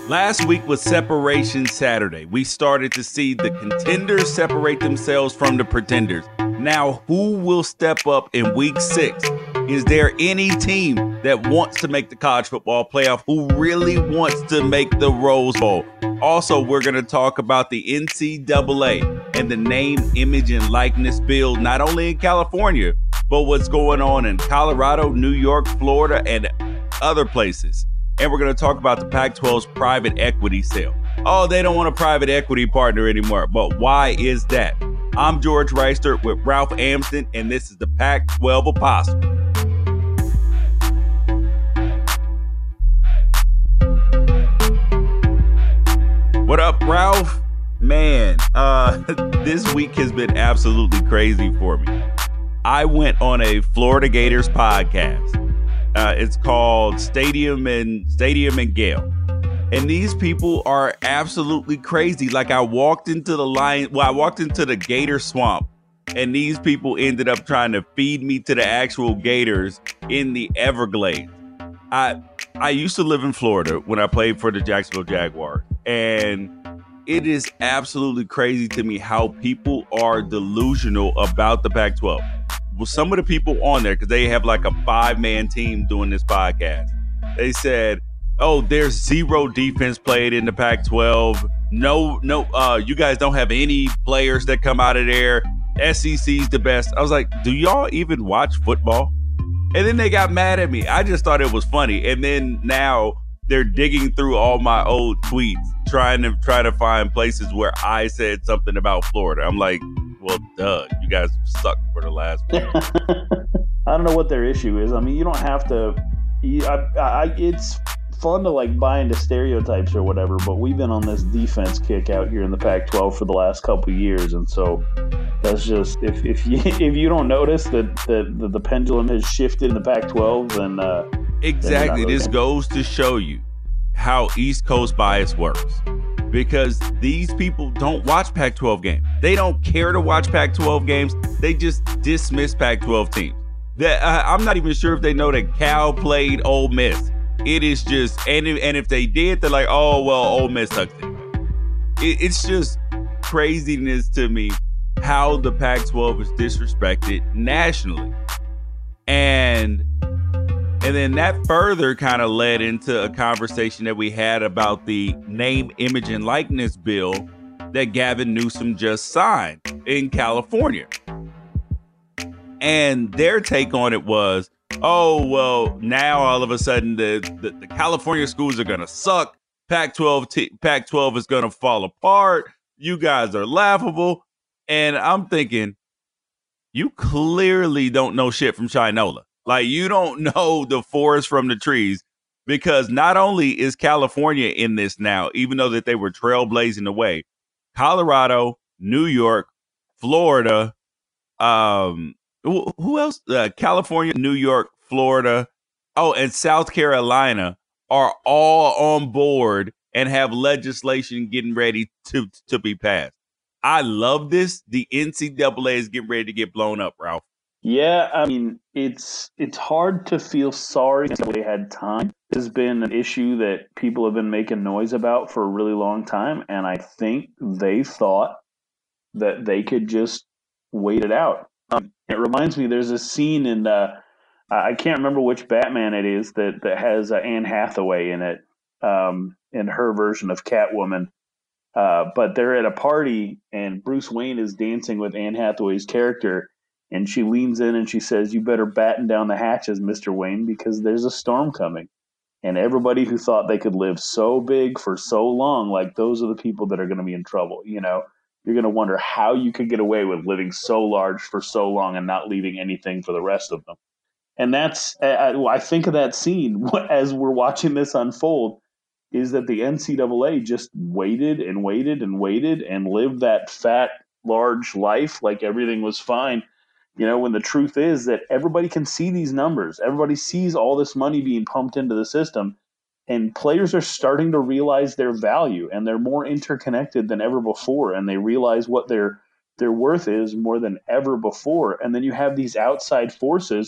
Last week was Separation Saturday. We started to see the contenders separate themselves from the pretenders. Now, who will step up in week 6? Is there any team that wants to make the college football playoff who really wants to make the Rose Bowl? Also, we're going to talk about the NCAA and the name, image, and likeness bill, not only in California, but what's going on in Colorado, New York, Florida, and other places. And we're going to talk about the Pac-12's private equity sale. Oh, they don't want a private equity partner anymore. But why is that? I'm George Reister with Ralph Amsden, and this is the Pac-12 Apostle. What up, Ralph? Man, this week has been absolutely crazy for me. I went on a Florida Gators podcast. It's called Stadium and Gale. And these people are absolutely crazy. Like I walked into the gator swamp, and these people ended up trying to feed me to the actual gators in the Everglades. I used to live in Florida when I played for the Jacksonville Jaguars, and it is absolutely crazy to me how people are delusional about the Pac-12. Well, some of the people on there, because they have like a 5-man team doing this podcast, they said, oh, there's zero defense played in the Pac-12. No, you guys don't have any players that come out of there. SEC's the best. I was like, do y'all even watch football? And then they got mad at me. I just thought it was funny. And then now they're digging through all my old tweets, trying to find places where I said something about Florida. I'm like, well, duh, you guys sucked for the last one. I don't know what their issue is. I mean, you don't have to. It's fun to like buy into stereotypes or whatever, but we've been on this defense kick out here in the Pac-12 for the last couple of years, and so that's just if you don't notice that the pendulum has shifted in the Pac-12, then exactly. Then this goes to show you how East Coast bias works. Because these people don't watch Pac-12 games. They don't care to watch Pac-12 games. They just dismiss Pac-12 teams. I'm not even sure if they know that Cal played Ole Miss. It is just, and if they did, they're like, oh, well, Ole Miss sucks anyway. It's just craziness to me how the Pac-12 is disrespected nationally. And then that further kind of led into a conversation that we had about the name, image, and likeness bill that Gavin Newsom just signed in California. And their take on it was, oh, well, now all of a sudden the California schools are going to suck. Pac-12 is going to fall apart. You guys are laughable. And I'm thinking, you clearly don't know shit from Shinola. Like, you don't know the forest from the trees, because not only is California in this now, even though that they were trailblazing the way, Colorado, New York, Florida, who else? California, New York, Florida, and South Carolina are all on board and have legislation getting ready to be passed. I love this. The NCAA is getting ready to get blown up, Ralph. Yeah, I mean, it's hard to feel sorry that they had time. This has been an issue that people have been making noise about for a really long time, and I think they thought that they could just wait it out. It reminds me, there's a scene in, I can't remember which Batman it is that has Anne Hathaway in it, in her version of Catwoman. But they're at a party, and Bruce Wayne is dancing with Anne Hathaway's character. And she leans in and she says, you better batten down the hatches, Mr. Wayne, because there's a storm coming. And everybody who thought they could live so big for so long, like, those are the people that are going to be in trouble. You know, you're going to wonder how you could get away with living so large for so long and not leaving anything for the rest of them. And that's, I think of that scene as we're watching this unfold, is that the NCAA just waited and waited and waited and lived that fat, large life like everything was fine. You know, when the truth is that everybody can see these numbers. Everybody sees all this money being pumped into the system, and players are starting to realize their value, and they're more interconnected than ever before, and they realize what their worth is more than ever before. And then you have these outside forces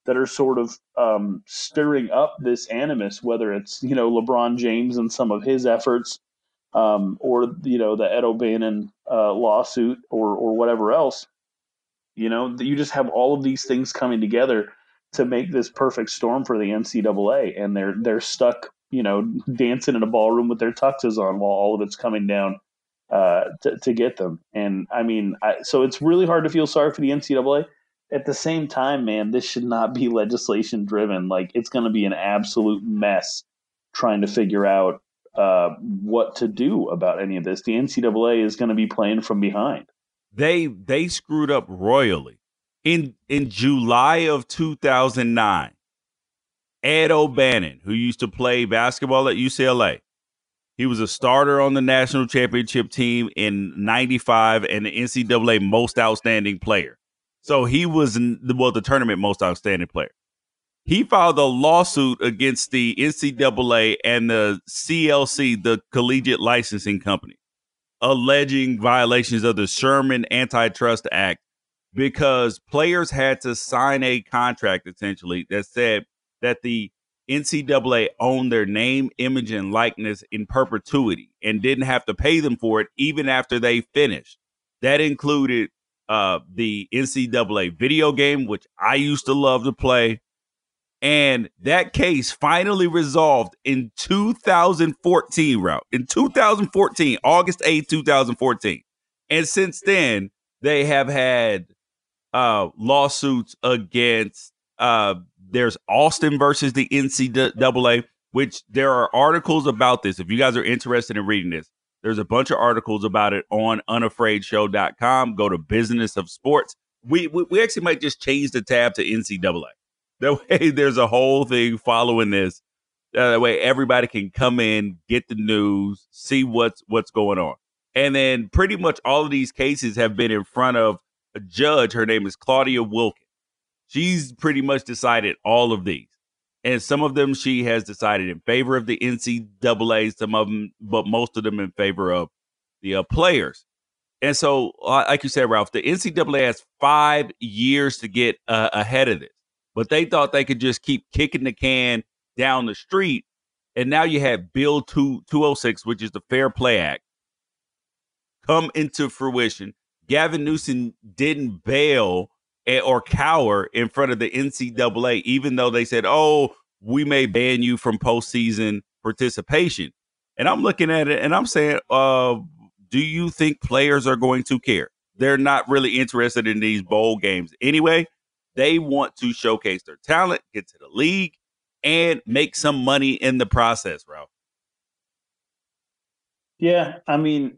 that are sort of stirring up this animus, whether it's, LeBron James and some of his efforts, or, the Ed O'Bannon lawsuit, or whatever else. You just have all of these things coming together to make this perfect storm for the NCAA, and they're stuck, dancing in a ballroom with their tuxes on while all of it's coming down to get them. And I mean, so it's really hard to feel sorry for the NCAA. At the same time, man, this should not be legislation driven. Like, it's going to be an absolute mess trying to figure out what to do about any of this. The NCAA is going to be playing from behind. They screwed up royally. In July of 2009, Ed O'Bannon, who used to play basketball at UCLA, he was a starter on the national championship team in '95 and the NCAA most outstanding player. So he was the tournament most outstanding player. He filed a lawsuit against the NCAA and the CLC, the Collegiate Licensing Company, alleging violations of the Sherman Antitrust Act because players had to sign a contract essentially that said that the NCAA owned their name, image, and likeness in perpetuity and didn't have to pay them for it even after they finished. That included the NCAA video game, which I used to love to play. And that case finally resolved in 2014, Ralph. In 2014, August 8th, 2014. And since then, they have had lawsuits against, there's Austin versus the NCAA, which there are articles about this. If you guys are interested in reading this, there's a bunch of articles about it on unafraidshow.com. Go to Business of Sports. We actually might just change the tab to NCAA. That way there's a whole thing following this. That way everybody can come in, get the news, see what's going on. And then pretty much all of these cases have been in front of a judge. Her name is Claudia Wilkin. She's pretty much decided all of these. And some of them she has decided in favor of the NCAA, some of them, but most of them in favor of the players. And so, like you said, Ralph, the NCAA has 5 years to get ahead of this. But they thought they could just keep kicking the can down the street. And now you have Bill 206, which is the Fair Play Act, come into fruition. Gavin Newsom didn't bail or cower in front of the NCAA, even though they said, oh, we may ban you from postseason participation. And I'm looking at it and I'm saying, do you think players are going to care? They're not really interested in these bowl games anyway. They want to showcase their talent, get to the league, and make some money in the process, Ralph. Yeah, I mean,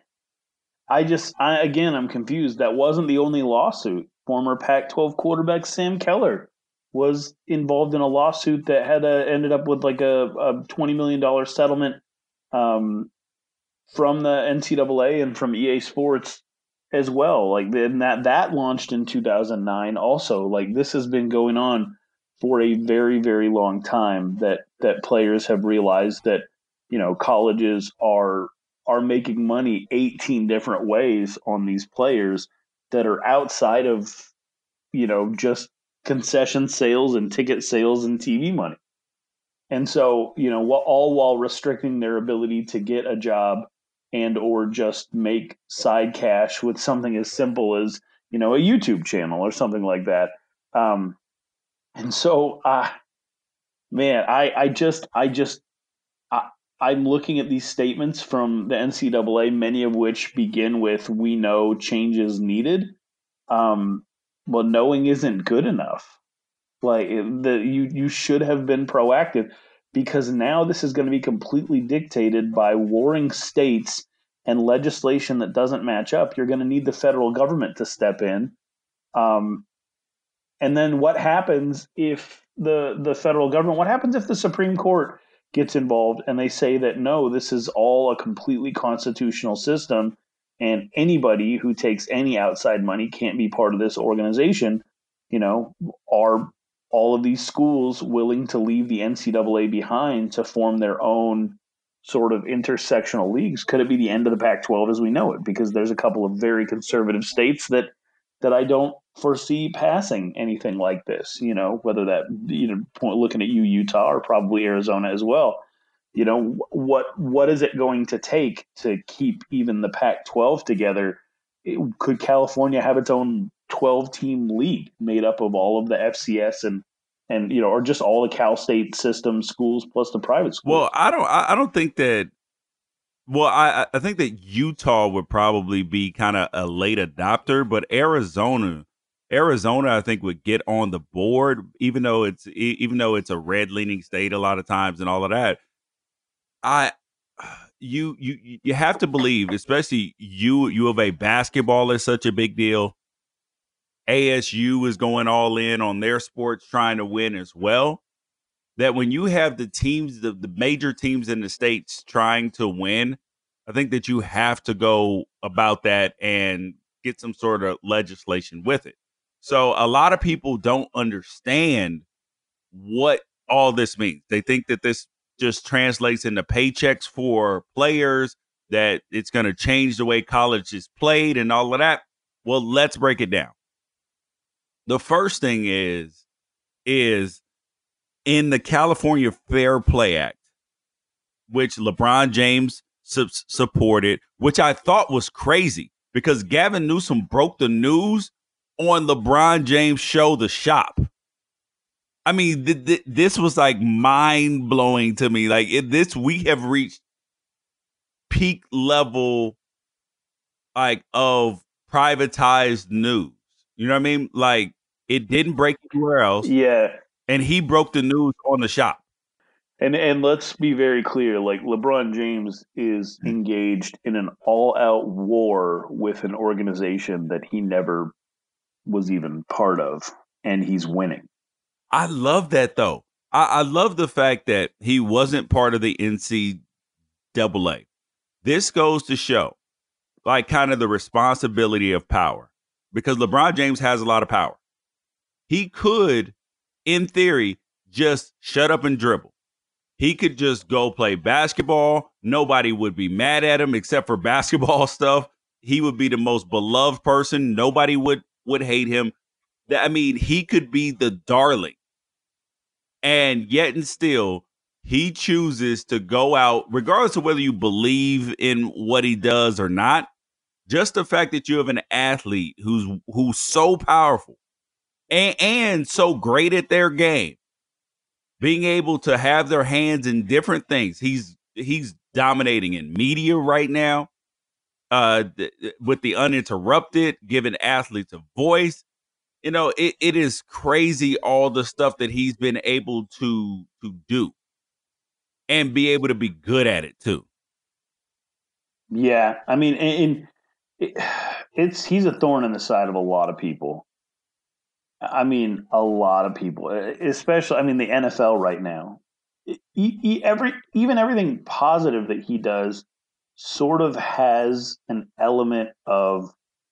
I'm confused. That wasn't the only lawsuit. Former Pac-12 quarterback Sam Keller was involved in a lawsuit that had ended up with like a $20 million settlement from the NCAA and from EA Sports as well. Like, then that launched in 2009 also. Like, this has been going on for a very, very long time, that players have realized that, colleges are making money 18 different ways on these players that are outside of, just concession sales and ticket sales and TV money. And so, all while restricting their ability to get a job and or just make side cash with something as simple as, a YouTube channel or something like that. And so, man, I'm looking at these statements from the NCAA, many of which begin with, we know change is needed. Well, knowing isn't good enough. Like, you should have been proactive, because now this is going to be completely dictated by warring states and legislation that doesn't match up. You're going to need the federal government to step in. And then what happens if the federal government, what happens if the Supreme Court gets involved and they say that, no, this is all a completely constitutional system and anybody who takes any outside money can't be part of this organization? Are all of these schools willing to leave the NCAA behind to form their own sort of intersectional leagues? Could it be the end of the Pac-12 as we know it? Because there's a couple of very conservative states that I don't foresee passing anything like this. Whether that looking at Utah, or probably Arizona as well. What is it going to take to keep even the Pac-12 together? Could California have its own 12-team league made up of all of the FCS and or just all the Cal State system schools plus the private schools? Well, I don't think that. Well, I think that Utah would probably be kind of a late adopter, but Arizona, I think would get on the board, even though it's a red leaning state a lot of times and all of that. You have to believe, especially U of A basketball is such a big deal. ASU is going all in on their sports, trying to win as well. That when you have the teams, the major teams in the states trying to win, I think that you have to go about that and get some sort of legislation with it. So a lot of people don't understand what all this means. They think that this just translates into paychecks for players, that it's going to change the way college is played and all of that. Well, let's break it down. The first thing is in the California Fair Play Act, which LeBron James supported, which I thought was crazy because Gavin Newsom broke the news on LeBron James' show, The Shop. I mean, this was like mind blowing to me. Like we have reached peak level, like, of privatized news. You know what I mean? Like, it didn't break anywhere else. Yeah. And he broke the news on The Shop. And let's be very clear, like, LeBron James is engaged in an all-out war with an organization that he never was even part of, and he's winning. I love that, though. I love the fact that he wasn't part of the NCAA. This goes to show, like, kind of the responsibility of power, because LeBron James has a lot of power. He could, in theory, just shut up and dribble. He could just go play basketball. Nobody would be mad at him except for basketball stuff. He would be the most beloved person. Nobody would hate him. I mean, he could be the darling. And yet and still, he chooses to go out, regardless of whether you believe in what he does or not. Just the fact that you have an athlete who's so powerful and so great at their game, being able to have their hands in different things. He's dominating in media right now, with the Uninterrupted, giving athletes a voice. You know, it is crazy all the stuff that he's been able to do and be able to be good at it too. Yeah, I mean, he's a thorn in the side of a lot of people. I mean, a lot of people, especially, I mean, the NFL right now. Even everything positive that he does sort of has an element of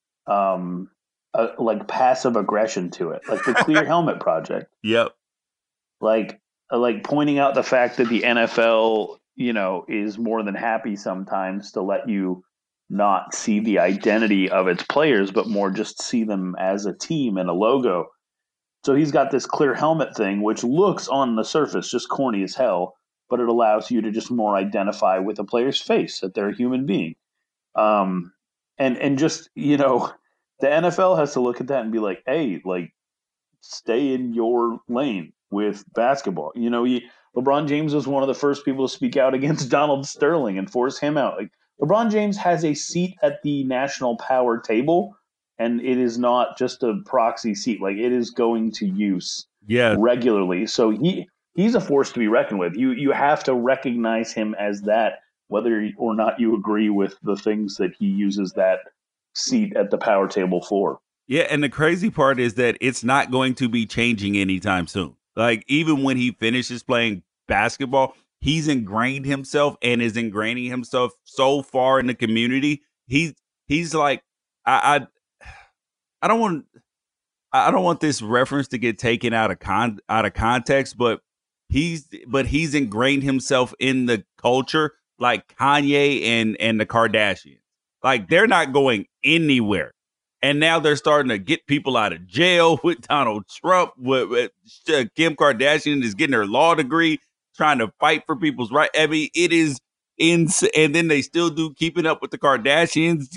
like passive aggression to it, like the Clear Helmet Project. Yep. Like pointing out the fact that the NFL, is more than happy sometimes to let you not see the identity of its players, but more just see them as a team and a logo. So he's got this clear helmet thing, which looks on the surface just corny as hell, but it allows you to just more identify with a player's face, that they're a human being. And just, the NFL has to look at that and be like, hey, like, stay in your lane with basketball. LeBron James was one of the first people to speak out against Donald Sterling and force him out. Like, LeBron James has a seat at the national power table, and it is not just a proxy seat. Like, it is going to use regularly. So he's a force to be reckoned with. You have to recognize him as that, whether or not you agree with the things that he uses that seat at the power table for. Yeah, and the crazy part is that it's not going to be changing anytime soon. Like, even when he finishes playing basketball, he's ingrained himself and is ingraining himself so far in the community. He's like, I don't want this reference to get taken out of context, but he's ingrained himself in the culture like Kanye and the Kardashians. Like, they're not going anywhere. And now they're starting to get people out of jail with Donald Trump. With Kim Kardashian is getting her law degree, trying to fight for people's rights. I mean, it is insane. And then they still do Keeping Up with the Kardashians.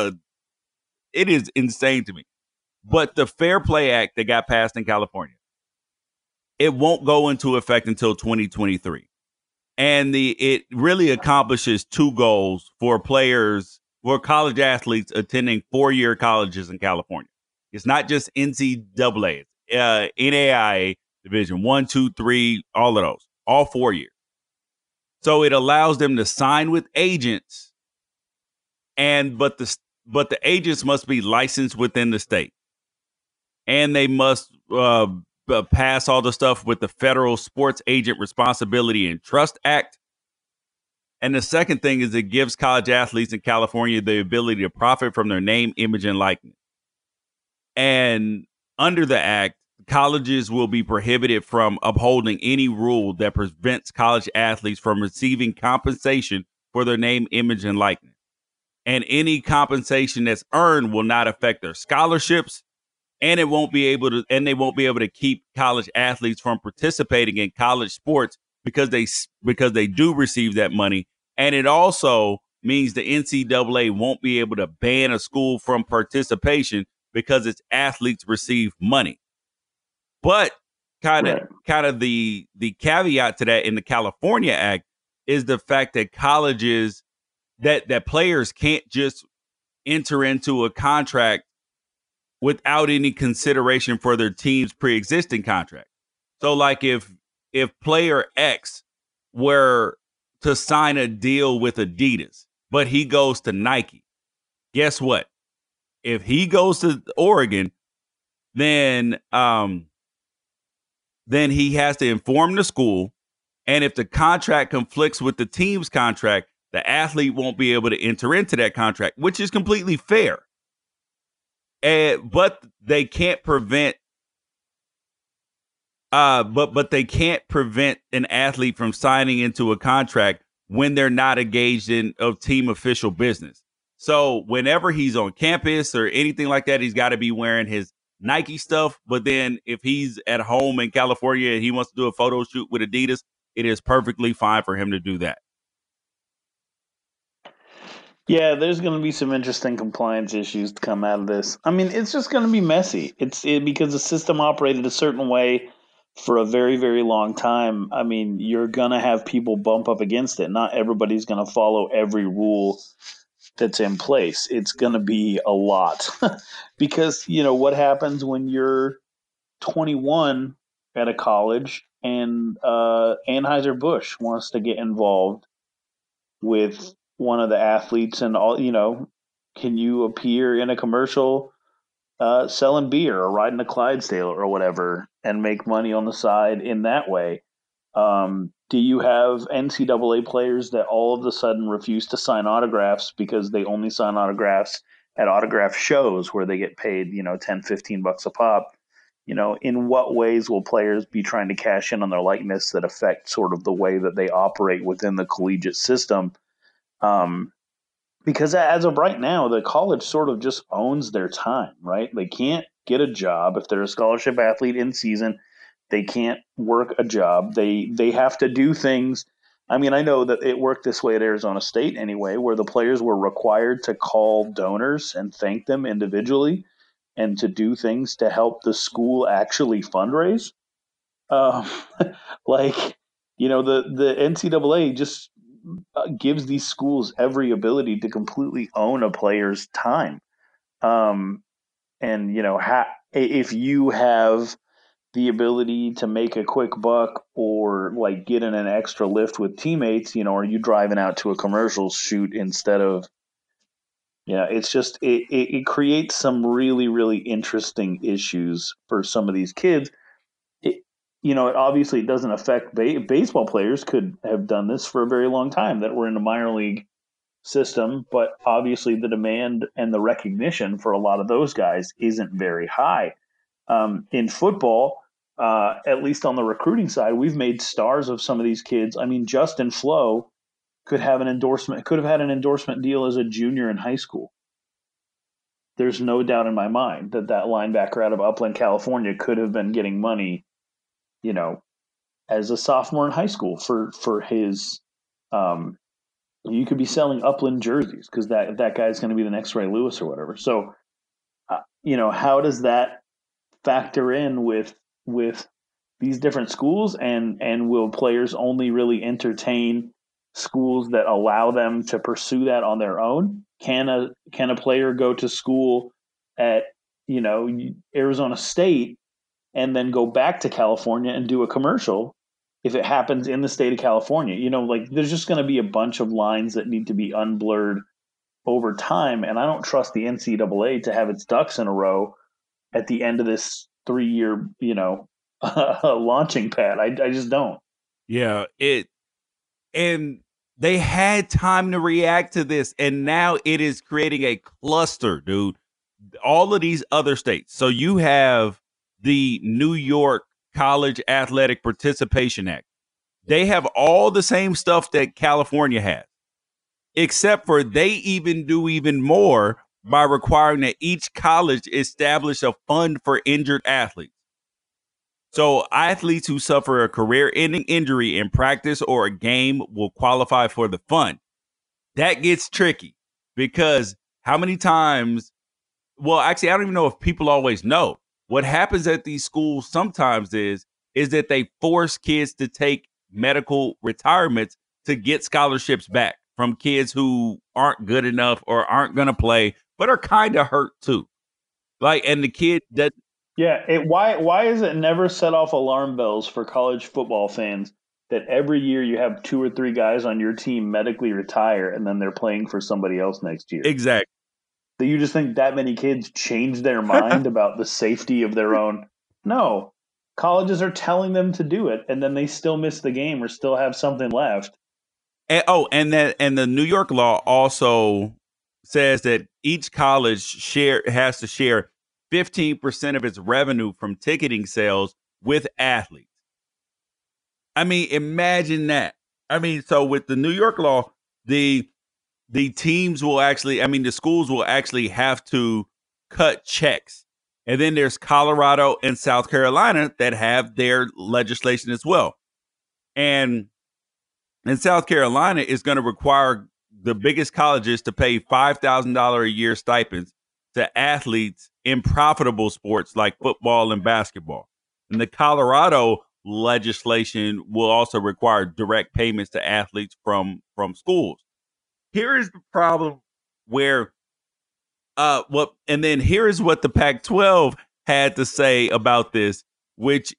It is insane to me. But the Fair Play Act that got passed in California, it won't go into effect until 2023. And it really accomplishes two goals for players, for college athletes attending 4-year colleges in California. It's not just NCAA, it's NAIA Division 1, 2, 3, all of those, all 4 years. So it allows them to sign with agents, but the agents must be licensed within the state, and they must pass all the stuff with the Federal Sports Agent Responsibility and Trust Act. And the second thing is it gives college athletes in California the ability to profit from their name, image, and likeness. And under the act, colleges will be prohibited from upholding any rule that prevents college athletes from receiving compensation for their name, image, and likeness. And any compensation that's earned will not affect their scholarships, and they won't be able to keep college athletes from participating in college sports because they do receive that money. And it also means the NCAA won't be able to ban a school from participation because its athletes receive money. But kind of the caveat to that in the California Act is the fact that colleges that players can't just enter into a contract without any consideration for their team's pre-existing contract. So like if player X were to sign a deal with Adidas, but he goes to Nike, guess what? If he goes to Oregon, then he has to inform the school. And if the contract conflicts with the team's contract, the athlete won't be able to enter into that contract, which is completely fair. But they can't prevent. But they can't prevent an athlete from signing into a contract when they're not engaged in a team official business. So whenever he's on campus or anything like that, he's got to be wearing his Nike stuff. But then if he's at home in California and he wants to do a photo shoot with Adidas, it is perfectly fine for him to do that. Yeah, there's going to be some interesting compliance issues to come out of this. I mean, it's just going to be messy. Because the system operated a certain way for a very, very long time. I mean, you're going to have people bump up against it. Not everybody's going to follow every rule that's in place. It's going to be a lot because, what happens when you're 21 at a college and Anheuser-Busch wants to get involved with one of the athletes and all, can you appear in a commercial selling beer or riding a Clydesdale or whatever and make money on the side in that way? Do you have NCAA players that all of a sudden refuse to sign autographs because they only sign autographs at autograph shows where they get paid, $10-15 a pop? In what ways will players be trying to cash in on their likeness that affect sort of the way that they operate within the collegiate system? Because as of right now, the college sort of just owns their time, right? They can't get a job if they're a scholarship athlete in season. They can't work a job. They have to do things. I mean, I know that it worked this way at Arizona State anyway, where the players were required to call donors and thank them individually and to do things to help the school actually fundraise. The NCAA just gives these schools every ability to completely own a player's time. If you have the ability to make a quick buck or like get in an extra lift with teammates, are you driving out to a commercial shoot instead of, it's just, it creates some really, really interesting issues for some of these kids. It doesn't affect baseball players could have done this for a very long time that were in the minor league system, but obviously the demand and the recognition for a lot of those guys isn't very high. In football, at least on the recruiting side, we've made stars of some of these kids. I mean, Justin Flo could have had an endorsement deal as a junior in high school. there's no doubt in my mind that linebacker out of Upland, California could have been getting money, as a sophomore in high school for his, you could be selling Upland jerseys because that guy's going to be the next Ray Lewis or whatever. So, how does that factor in with these different schools, and will players only really entertain schools that allow them to pursue that on their own? Can a player go to school at Arizona State and then go back to California and do a commercial if it happens in the state of California? There's just going to be a bunch of lines that need to be unblurred over time, and I don't trust the NCAA to have its ducks in a row at the end of this 3-year launching pad. I just don't. Yeah, and they had time to react to this, and now it is creating a cluster, dude. All of these other states. So you have the New York College Athletic Participation Act. They have all the same stuff that California has, except for they even do even more by requiring that each college establish a fund for injured athletes. So athletes who suffer a career-ending injury in practice or a game will qualify for the fund. That gets tricky because how many times – well, actually, I don't even know if people always know. What happens at these schools sometimes is that they force kids to take medical retirements to get scholarships back from kids who aren't good enough or aren't going to play but are kind of hurt too. And the kid that – yeah, why is it never set off alarm bells for college football fans that every year you have 2 or 3 guys on your team medically retire and then they're playing for somebody else next year? Exactly. Do you just think that many kids change their mind about the safety of their own? No. Colleges are telling them to do it, and then they still miss the game or still have something left. And the New York law also says that each college has to share 15% of its revenue from ticketing sales with athletes. I mean, imagine that. I mean, so with the New York law, the teams will the schools will actually have to cut checks. And then there's Colorado and South Carolina that have their legislation as well. And South Carolina is going to require the biggest colleges to pay $5,000 a year stipends to athletes in profitable sports like football and basketball. And the Colorado legislation will also require direct payments to athletes from schools. Here is the problem where here is what the Pac-12 had to say about this, which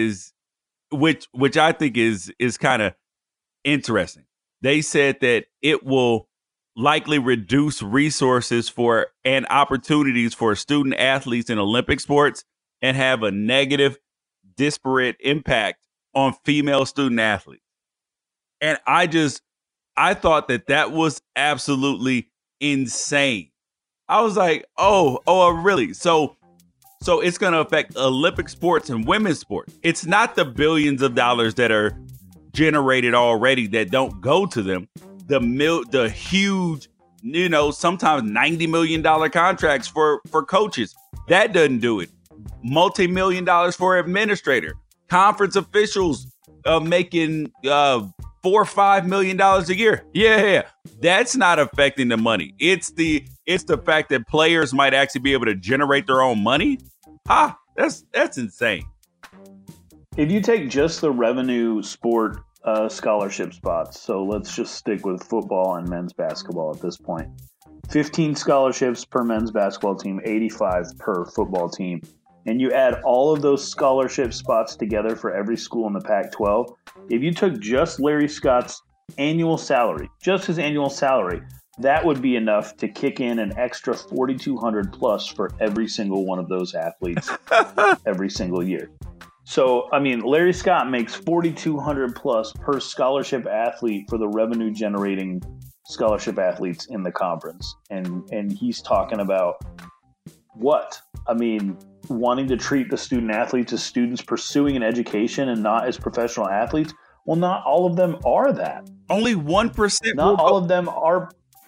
I think is kind of interesting. They said that it will likely reduce resources for and opportunities for student athletes in Olympic sports and have a negative, disparate impact on female student athletes. And I thought that was absolutely insane. I was like, oh, really? So it's going to affect Olympic sports and women's sports. It's not the billions of dollars that are generated already that don't go to them. The huge, sometimes $90 million contracts for coaches. That doesn't do it. Multi-million dollars for administrator. Conference officials making $4 or $5 million a year. Yeah. That's not affecting the money. It's the fact that players might actually be able to generate their own money. That's insane. If you take just the revenue sport scholarship spots, so let's just stick with football and men's basketball at this point. 15 scholarships per men's basketball team, 85 per football team. And you add all of those scholarship spots together for every school in the Pac-12. If you took just Larry Scott's annual salary, just his annual salary, that would be enough to kick in an extra $4,200 plus for every single one of those athletes every single year. So, I mean, Larry Scott makes $4,200 plus per scholarship athlete for the revenue generating scholarship athletes in the conference. And he's talking about what? I mean, wanting to treat the student athletes as students pursuing an education and not as professional athletes. Well, not all of them are that. Only 1%. Not all of them are.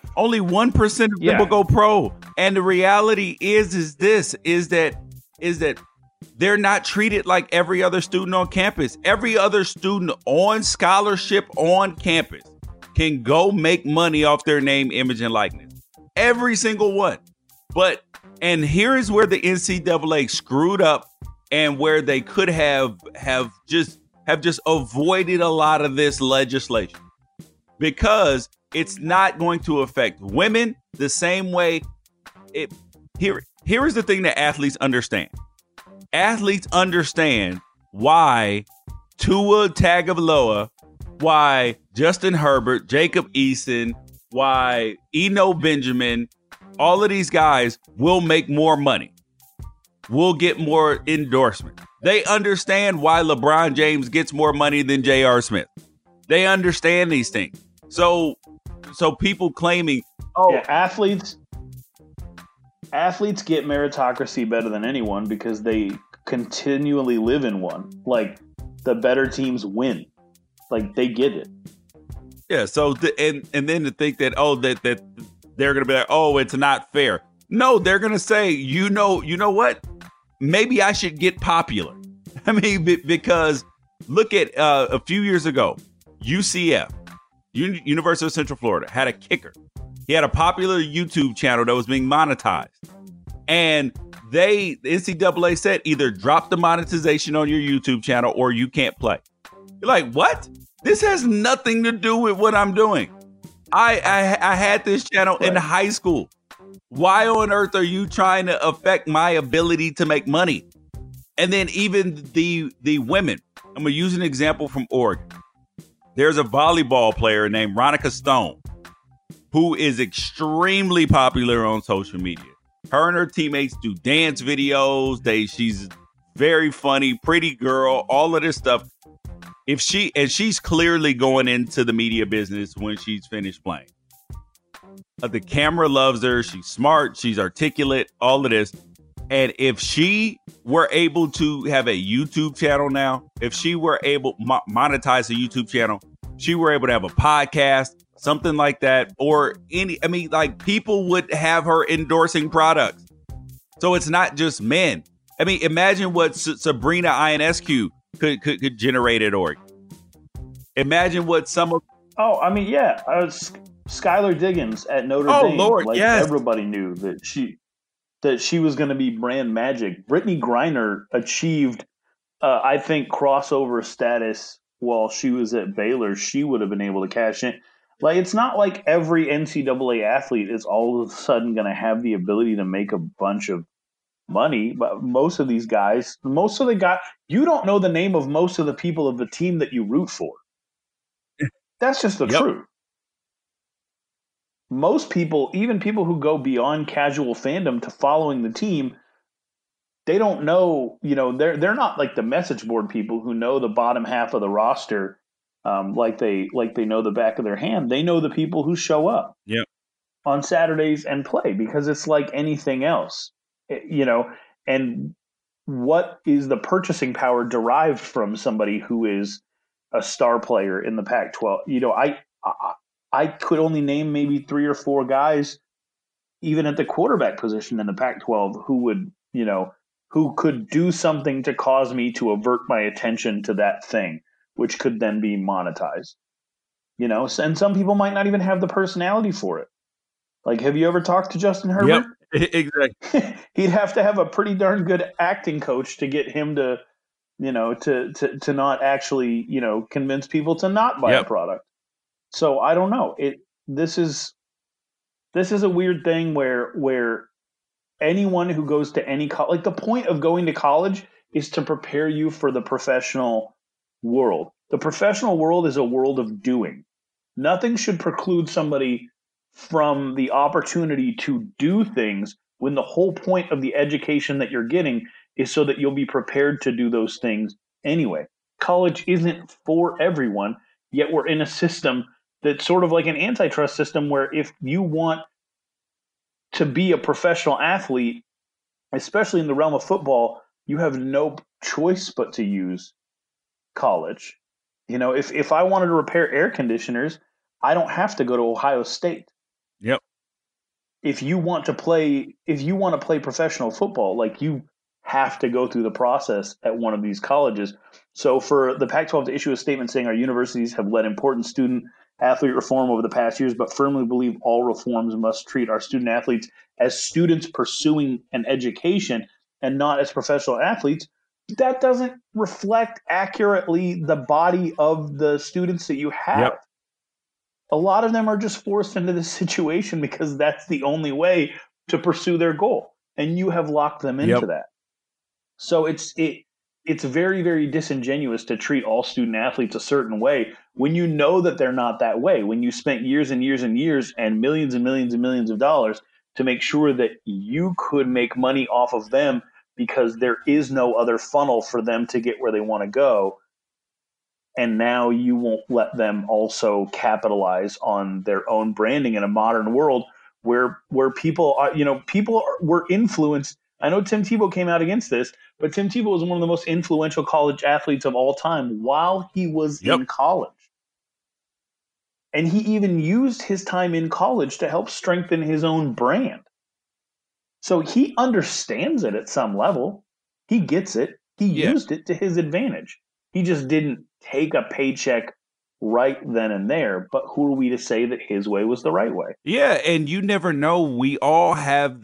Only 1% of people go pro. And the reality is that they're not treated like every other student on campus. Every other student on scholarship on campus can go make money off their name, image, and likeness. Every single one. And here is where the NCAA screwed up, and where they could have just avoided a lot of this legislation, because it's not going to affect women the same way. Here is the thing that athletes understand. Athletes understand why Tua Tagovailoa, why Justin Herbert, Jacob Eason, why Eno Benjamin, all of these guys will make more money, will get more endorsement. They understand why LeBron James gets more money than J.R. Smith. They understand these things. So people claiming, athletes get meritocracy better than anyone because they continually live in one. Like, the better teams win. Like, they get it. Yeah. So and then to think that that they're going to be like, oh, it's not fair. No, they're going to say, you know what? Maybe I should get popular. I mean, because look at a few years ago, UCF, University of Central Florida, had a kicker. He had a popular YouTube channel that was being monetized. And the NCAA said, either drop the monetization on your YouTube channel or you can't play. You're like, what? This has nothing to do with what I'm doing. I had this channel in high school. Why on earth are you trying to affect my ability to make money? And then even the women. I'm going to use an example from Oregon. There's a volleyball player named Ronica Stone who is extremely popular on social media. Her and her teammates do dance videos. She's very funny, pretty girl, all of this stuff. She's clearly going into the media business when she's finished playing. The camera loves her. She's smart. She's articulate, all of this. And if she were able to have a YouTube channel now, if she were able to monetize a YouTube channel, she were able to have a podcast, something like that, or people would have her endorsing products. So it's not just men. I mean, imagine what Sabrina Ionescu could generate at Oregon. Imagine what some of... Skylar Diggins at Notre Dame. Lord, yes. Everybody knew that she was going to be brand magic. Brittany Griner achieved, I think, crossover status while she was at Baylor. She would have been able to cash in. Like, it's not like every NCAA athlete is all of a sudden going to have the ability to make a bunch of money. But most of the guys, you don't know the name of most of the people of the team that you root for. That's just the truth. Most people, even people who go beyond casual fandom to following the team, they don't know, they're not like the message board people who know the bottom half of the roster like they know the back of their hand. They know the people who show up on Saturdays and play, because it's like anything else, and what is the purchasing power derived from somebody who is a star player in the Pac-12? I could only name maybe 3 or 4 guys, even at the quarterback position in the Pac-12, who could do something to cause me to avert my attention to that thing, which could then be monetized. And some people might not even have the personality for it. Like, have you ever talked to Justin Herbert? Yep, exactly. He'd have to have a pretty darn good acting coach to get him to, to not actually, convince people to not buy a product. So I don't know. This is a weird thing where anyone who goes to any college, like, the point of going to college is to prepare you for the professional world. The professional world is a world of doing. Nothing should preclude somebody from the opportunity to do things when the whole point of the education that you're getting is so that you'll be prepared to do those things anyway. College isn't for everyone, yet we're in a system that's sort of like an antitrust system where if you want to be a professional athlete, especially in the realm of football, you have no choice but to use college. If I wanted to repair air conditioners, I don't have to go to Ohio State. Yep. If you want to play professional football, like, you have to go through the process at one of these colleges. So for the Pac-12 to issue a statement saying our universities have led important student athlete reform over the past years, but firmly believe all reforms must treat our student athletes as students pursuing an education and not as professional athletes, that doesn't reflect accurately the body of the students that you have. Yep. A lot of them are just forced into this situation because that's the only way to pursue their goal, and you have locked them Yep. into that. So it's very, very disingenuous to treat all student athletes a certain way when you know that they're not that way, when you spent years and years and years and millions and millions of dollars to make sure that you could make money off of them because there is no other funnel for them to get where they want to go. And now you won't let them also capitalize on their own branding in a modern world where people are, were influenced. I know Tim Tebow came out against this, but Tim Tebow was one of the most influential college athletes of all time while he was Yep. in college. And he even used his time in college to help strengthen his own brand. So he understands it at some level. He gets it. He Yeah. used it to his advantage. He just didn't take a paycheck right then and there. But who are we to say that his way was the right way? Yeah, and you never know. We all have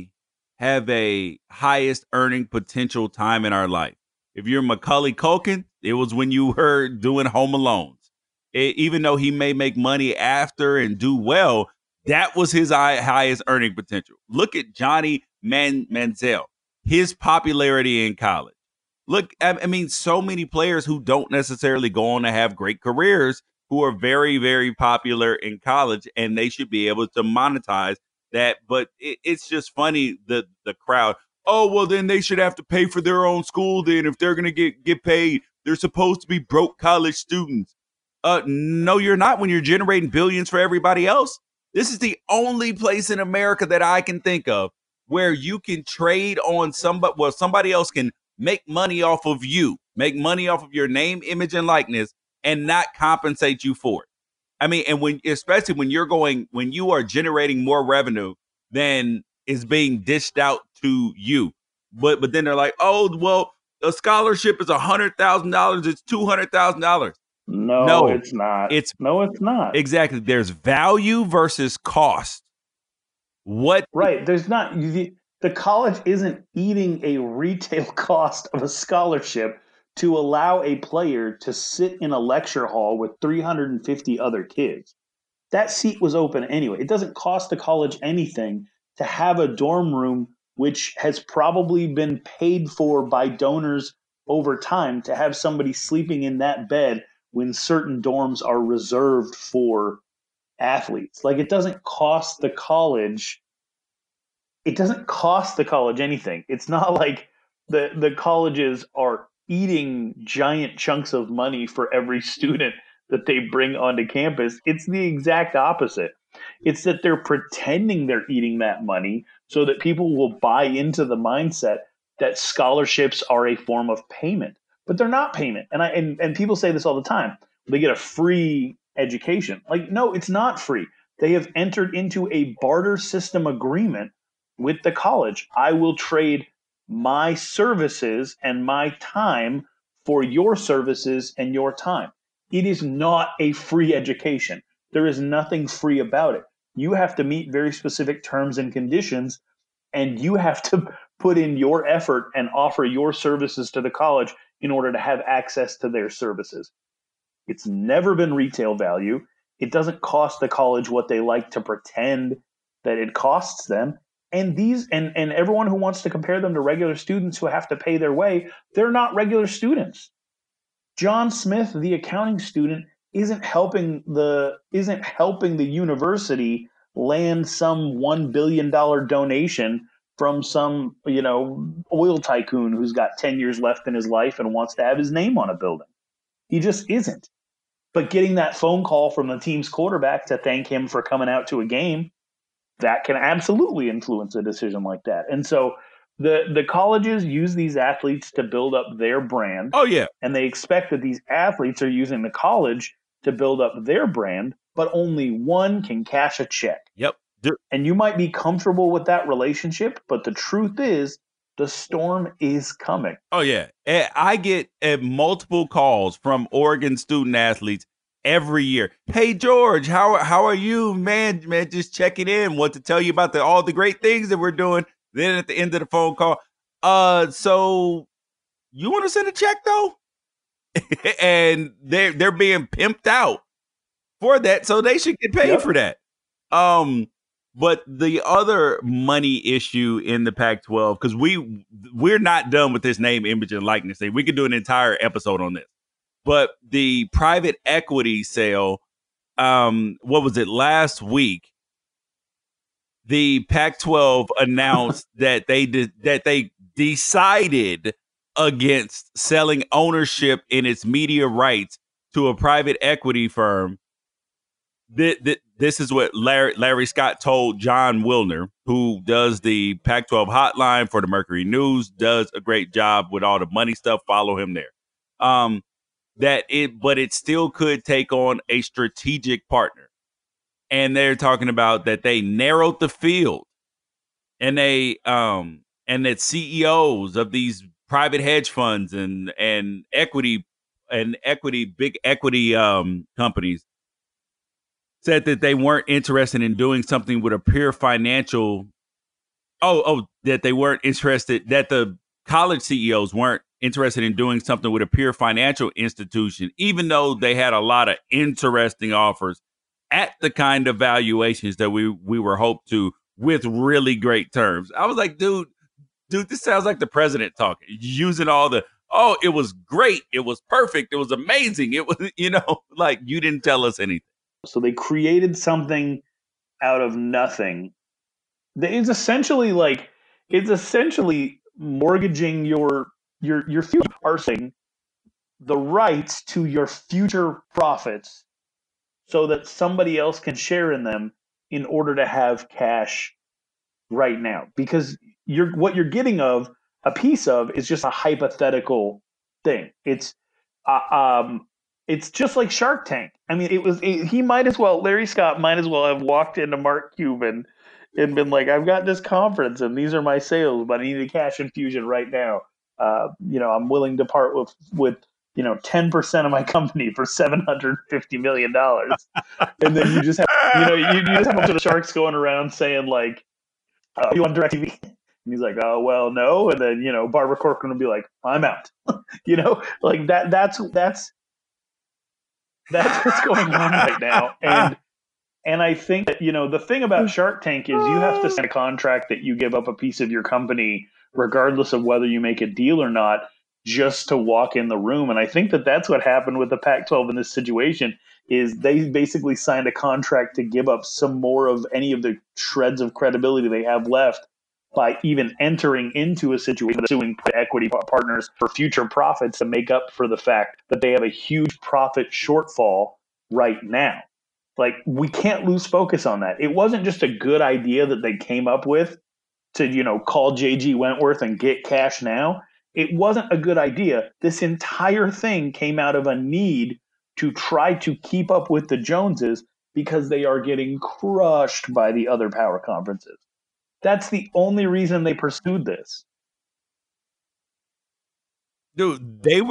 a highest earning potential time in our life. If you're Macaulay Culkin, it was when you were doing Home Alones. Even though he may make money after and do well, that was his highest earning potential. Look at Johnny Manziel, his popularity in college. Look, I mean, so many players who don't necessarily go on to have great careers who are very, very popular in college, and they should be able to monetize that. But it's just funny, the crowd. Oh, well, then they should have to pay for their own school. Then if they're going to get paid, they're supposed to be broke college students. No, you're not when you're generating billions for everybody else. This is the only place in America that I can think of where you can trade on somebody. Well, somebody else can make money off of you, make money off of your name, image, and likeness, and not compensate you for it. I mean, and especially when you are generating more revenue than is being dished out to you. But then they're like, oh, well, a scholarship is $100,000. It's $200,000. No, No, it's not. it's No, it's not. exactly. There's value versus cost. What? Right. There's not. The college isn't eating a retail cost of a scholarship to allow a player to sit in a lecture hall with 350 other kids. That seat was open anyway. It doesn't cost the college anything to have a dorm room, which has probably been paid for by donors over time, to have somebody sleeping in that bed when certain dorms are reserved for athletes. Like, it doesn't cost the college anything. It's not like the colleges are eating giant chunks of money for every student that they bring onto campus. It's the exact opposite. It's that they're pretending they're eating that money so that people will buy into the mindset that scholarships are a form of payment. But they're not payment. And people say this all the time. They get a free education. Like, no, it's not free. They have entered into a barter system agreement with the college. I will trade my services and my time for your services and your time. It is not a free education. There is nothing free about it. You have to meet very specific terms and conditions, and you have to put in your effort and offer your services to the college in order to have access to their services. It's never been retail value. It doesn't cost the college what they like to pretend that it costs them. And everyone who wants to compare them to regular students who have to pay their way, they're not regular students. John Smith, the accounting student, isn't helping the university land some $1 billion donation from some, oil tycoon who's got 10 years left in his life and wants to have his name on a building. He just isn't. But getting that phone call from the team's quarterback to thank him for coming out to a game, that can absolutely influence a decision like that. And so the colleges use these athletes to build up their brand. Oh, yeah. And they expect that these athletes are using the college to build up their brand. but only one can cash a check. Yep. And you might be comfortable with that relationship, but the truth is the storm is coming. Oh, yeah. I get multiple calls from Oregon student athletes every year. Hey, George, how are you? Man, just checking in. Want to tell you about all the great things that we're doing. Then at the end of the phone call, so you want to send a check, though? And they're being pimped out for that, so they should get paid for that. But the other money issue in the Pac-12, because we're not done with this name, image, and likeness thing. We could do an entire episode on this. But the private equity sale, what was it, last week? The Pac-12 announced that they decided against selling ownership in its media rights to a private equity firm. This is what Larry Scott told John Wilner, who does the Pac-12 hotline for the Mercury News, does a great job with all the money stuff. Follow him there. But it still could take on a strategic partner. And they're talking about that they narrowed the field, and and that CEOs of these private hedge funds and big equity companies said that they weren't interested in doing something with a pure financial. That they weren't interested, that the college CEOs weren't interested in doing something with a pure financial institution, even though they had a lot of interesting offers at the kind of valuations that we were hoped to, with really great terms. I was like, dude, this sounds like the president talking, using all the, it was great, it was perfect, it was amazing, it was, like, you didn't tell us anything. So they created something out of nothing. It's essentially mortgaging your future, parsing the rights to your future profits so that somebody else can share in them in order to have cash right now. Because what you're getting a piece of is just a hypothetical thing. It's just like Shark Tank. I mean, Larry Scott might as well have walked into Mark Cuban and been like, I've got this conference and these are my sales, but I need a cash infusion right now. I'm willing to part with 10% of my company for $750 million. And then you just have, you just have a bunch of the sharks going around saying like, you on DirecTV? And he's like, oh, well, no. And then, Barbara Corcoran will be like, I'm out. Like that's what's going on right now. And I think that, the thing about Shark Tank is you have to sign a contract that you give up a piece of your company, regardless of whether you make a deal or not, just to walk in the room. And I think that that's what happened with the Pac-12 in this situation, is they basically signed a contract to give up some more of any of the shreds of credibility they have left by even entering into a situation of suing equity partners for future profits to make up for the fact that they have a huge profit shortfall right now. Like, we can't lose focus on that. It wasn't just a good idea that they came up with to, call J.G. Wentworth and get cash now. It wasn't a good idea. This entire thing came out of a need to try to keep up with the Joneses because they are getting crushed by the other power conferences. That's the only reason they pursued this. Dude, they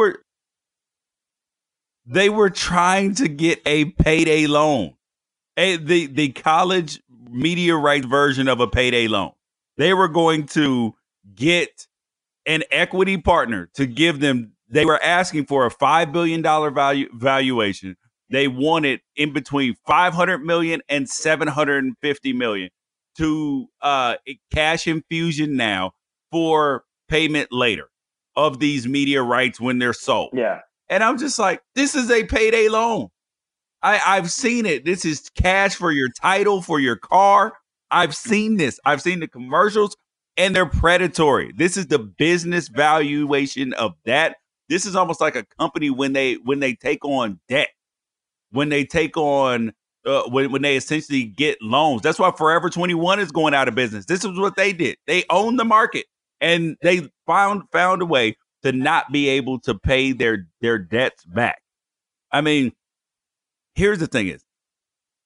were trying to get a payday loan. The college media rights version of a payday loan. They were going to get an equity partner to give them. They were asking for a $5 billion valuation. They wanted in between $500 million and $750 million to cash infusion now for payment later of these media rights when they're sold. Yeah. And I'm just like, this is a payday loan. I've seen it. This is cash for your title, for your car. I've seen this. I've seen the commercials, and they're predatory. This is the business valuation of that. This is almost like a company when they take on debt, when they take on when they essentially get loans. That's why Forever 21 is going out of business. This is what they did. They owned the market, and they found a way to not be able to pay their debts back. I mean, here's the thing is,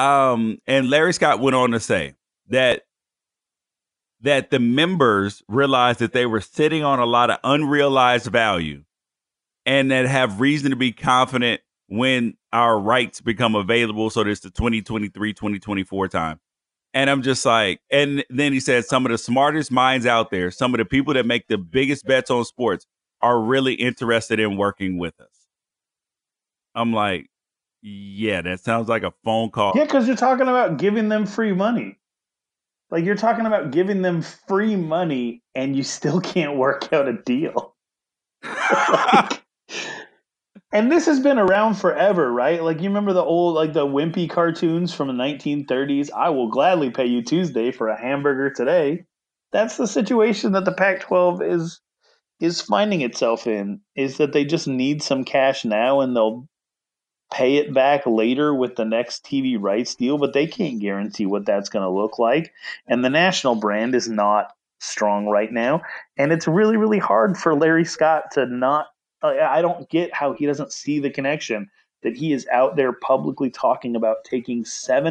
And Larry Scott went on to say that the members realized that they were sitting on a lot of unrealized value and that have reason to be confident when our rights become available. So there's the 2023, 2024 time. And I'm just like, and then he said, some of the smartest minds out there, some of the people that make the biggest bets on sports are really interested in working with us. I'm like, yeah, that sounds like a phone call. Yeah, because you're talking about giving them free money. Like, you're talking about giving them free money and you still can't work out a deal. Like, and this has been around forever, right? Like, you remember the old, like the Wimpy cartoons from the 1930s? I will gladly pay you Tuesday for a hamburger today. That's the situation that the Pac-12 is finding itself in, is that they just need some cash now and they'll pay it back later with the next TV rights deal, but they can't guarantee what that's going to look like. And the national brand is not strong right now. And it's really, really hard for Larry Scott to not. I don't get how he doesn't see the connection that he is out there publicly talking about taking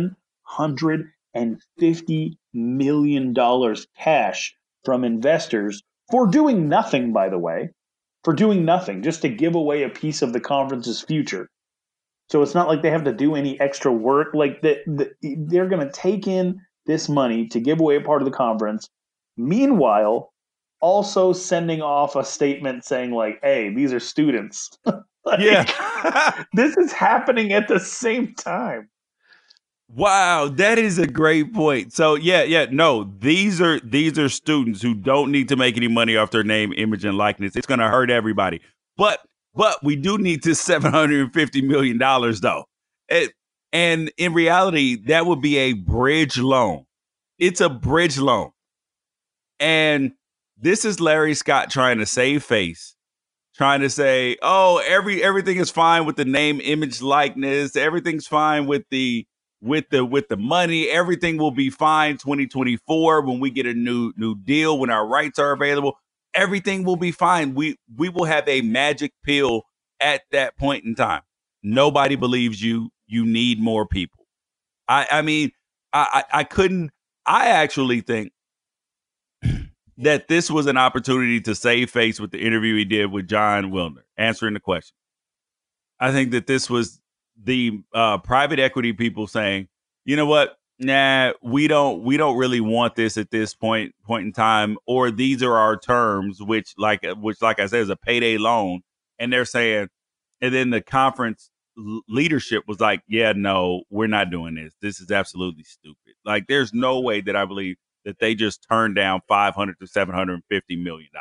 $750 million cash from investors for doing nothing, by the way, for doing nothing, just to give away a piece of the conference's future. So it's not like they have to do any extra work. Like they're going to take in this money to give away a part of the conference. Meanwhile, also sending off a statement saying like, hey, these are students. Like, yeah. This is happening at the same time. Wow, that is a great point. So no, these are students who don't need to make any money off their name, image, and likeness. It's going to hurt everybody. But we do need this $750 million though. And in reality, that would be a bridge loan. It's a bridge loan. And this is Larry Scott trying to save face, trying to say, oh, everything is fine with the name, image, likeness. Everything's fine with the money. Everything will be fine 2024 when we get a new deal, when our rights are available. Everything will be fine. We will have a magic pill at that point in time. Nobody believes you. You need more people. I mean, I couldn't. I actually think that this was an opportunity to save face with the interview he did with John Wilner, answering the question. I think that this was the private equity people saying, you know what? Nah, we don't really want this at this point in time, or these are our terms, which like I said is a payday loan. And they're saying, and then the conference leadership was like, yeah, no, we're not doing this. This is absolutely stupid. Like, there's no way that I believe that they just turned down $500 to $750 million.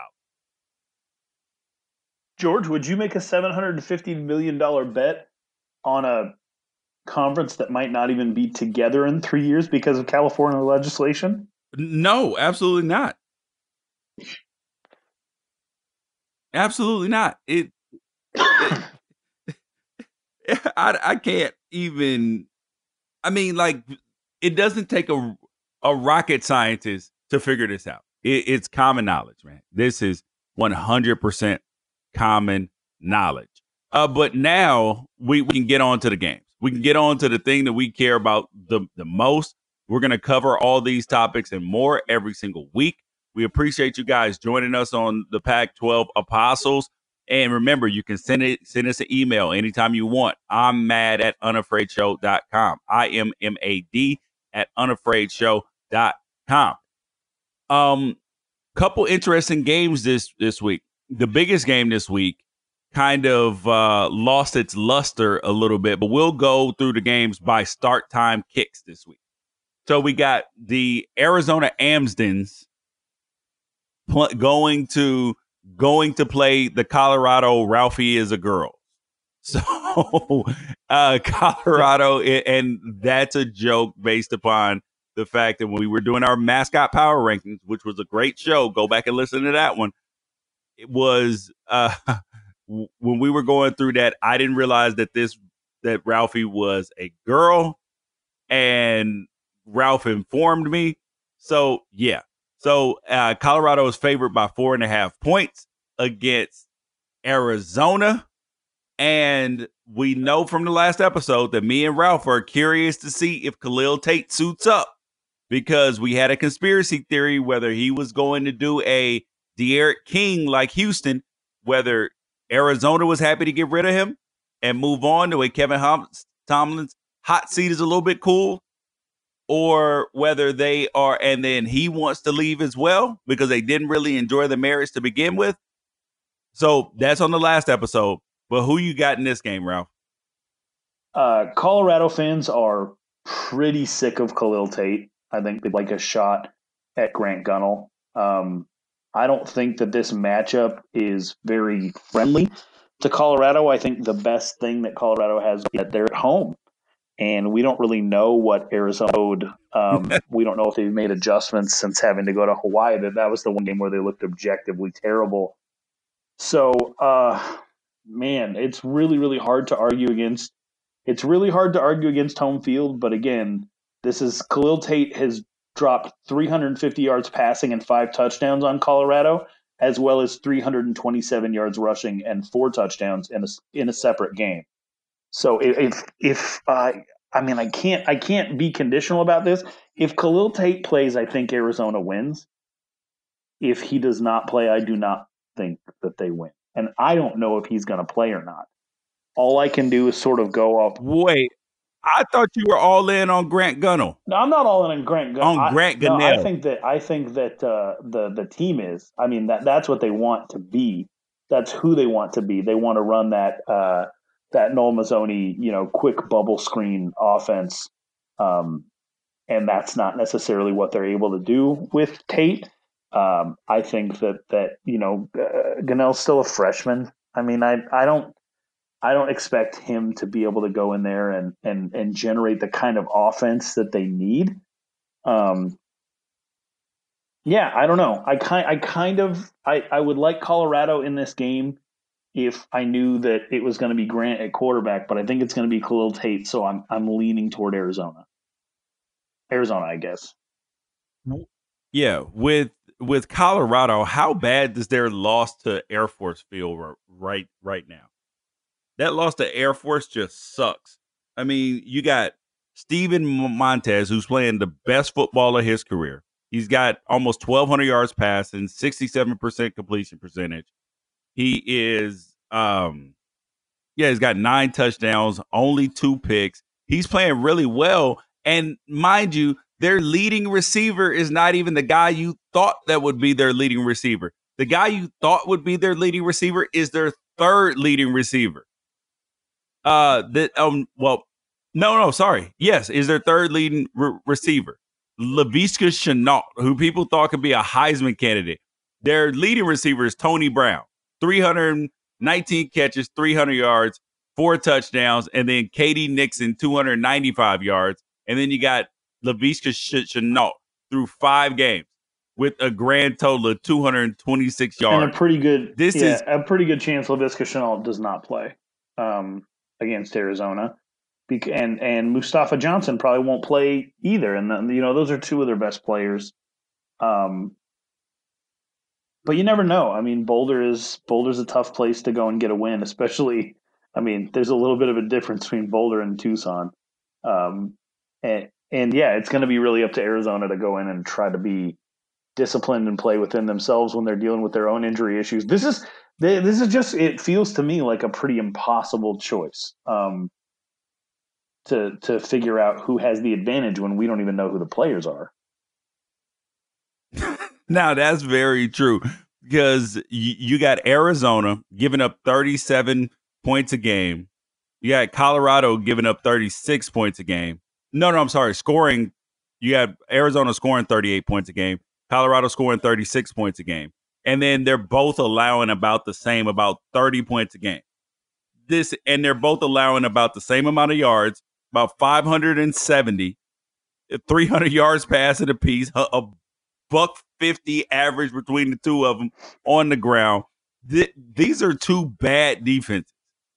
George, would you make a $750 million bet on a conference that might not even be together in 3 years because of California legislation? No, absolutely not. Absolutely not. I can't even. I mean, like, it doesn't take a rocket scientist to figure this out. It's common knowledge, man. This is 100% common knowledge. But now we can get on to the games. We can get on to the thing that we care about the most. We're going to cover all these topics and more every single week. We appreciate you guys joining us on the Pac-12 Apostles. And remember, you can send us an email anytime you want. I'm mad at unafraidshow.com. IMMAD at unafraidshow.com. Couple interesting games this week. The biggest game this week kind of lost its luster a little bit, but we'll go through the games by start time kicks this week. So we got the Arizona Amsdens going to play the Colorado Ralphie is a girl. So Colorado, and that's a joke based upon the fact that when we were doing our mascot power rankings, which was a great show, go back and listen to that one. It was when we were going through that, I didn't realize that Ralphie was a girl, and Ralph informed me. So yeah. So Colorado is favored by 4.5 points against Arizona. And we know from the last episode that me and Ralph are curious to see if Khalil Tate suits up, because we had a conspiracy theory whether he was going to do a De'Aaron King like Houston, whether Arizona was happy to get rid of him and move on to a Kevin Tomlin's hot seat is a little bit cool, or whether they are, and then he wants to leave as well because they didn't really enjoy the marriage to begin with. So that's on the last episode. But who you got in this game, Ralph? Colorado fans are pretty sick of Khalil Tate. I think they'd like a shot at Grant Gunnell. I don't think that this matchup is very friendly to Colorado. I think the best thing that Colorado has is that they're at home. And we don't really know what Arizona owed. We don't know if they've made adjustments since having to go to Hawaii. That was the one game where they looked objectively terrible. So, man, it's really, really hard to argue against. It's really hard to argue against home field. But again, this is Khalil Tate has dropped 350 yards passing and 5 touchdowns on Colorado, as well as 327 yards rushing and 4 touchdowns in a separate game. So I can't be conditional about this. If Khalil Tate plays, I think Arizona wins. If he does not play, I do not think that they win. And I don't know if he's going to play or not. All I can do is sort of go off. Wait, I thought you were all in on Grant Gunnell. No, I'm not all in on Grant Gunnell. On Grant Gunnell. No, I think that the team is. I mean, that's what they want to be. That's who they want to be. They want to run that Noel Mazzoni, quick bubble screen offense. And that's not necessarily what they're able to do with Tate. I think that Gunnell's still a freshman. I mean, I don't expect him to be able to go in there and generate the kind of offense that they need. Yeah, I don't know. I would like Colorado in this game if I knew that it was going to be Grant at quarterback, but I think it's going to be Khalil Tate, so I'm leaning toward Arizona. Arizona, I guess. Yeah, with Colorado, how bad does their loss to Air Force feel right now? That loss to Air Force just sucks. I mean, you got Steven Montez, who's playing the best football of his career. He's got almost 1,200 yards passing, 67% completion percentage. He is, he's got 9 touchdowns, only 2 picks. He's playing really well. And mind you, their leading receiver is not even the guy you thought that would be their leading receiver. The guy you thought would be their leading receiver is their 3rd leading receiver. Yes, is their 3rd leading receiver. Laviska Shenault, who people thought could be a Heisman candidate. Their leading receiver is Tony Brown. 319 catches, 300 yards, 4 touchdowns, and then K.D. Nixon, 295 yards. And then you got Laviska Shenault through 5 games with a grand total of 226 yards. And a pretty good chance Laviska Shenault does not play against Arizona. And Mustafa Johnson probably won't play either. And those are 2 of their best players. But you never know. I mean, Boulder's a tough place to go and get a win, especially. I mean, there's a little bit of a difference between Boulder and Tucson, and it's going to be really up to Arizona to go in and try to be disciplined and play within themselves when they're dealing with their own injury issues. This is just, it feels to me like a pretty impossible choice to figure out who has the advantage when we don't even know who the players are. Now, that's very true, because you got Arizona giving up 37 points a game. You got Colorado giving up 36 points a game. No, I'm sorry, scoring. You got Arizona scoring 38 points a game, Colorado scoring 36 points a game. And then they're both allowing about 30 points a game. And they're both allowing about the same amount of yards, about 570, 300 yards passing apiece, a $150 average between the 2 of them on the ground. These are 2 bad defenses.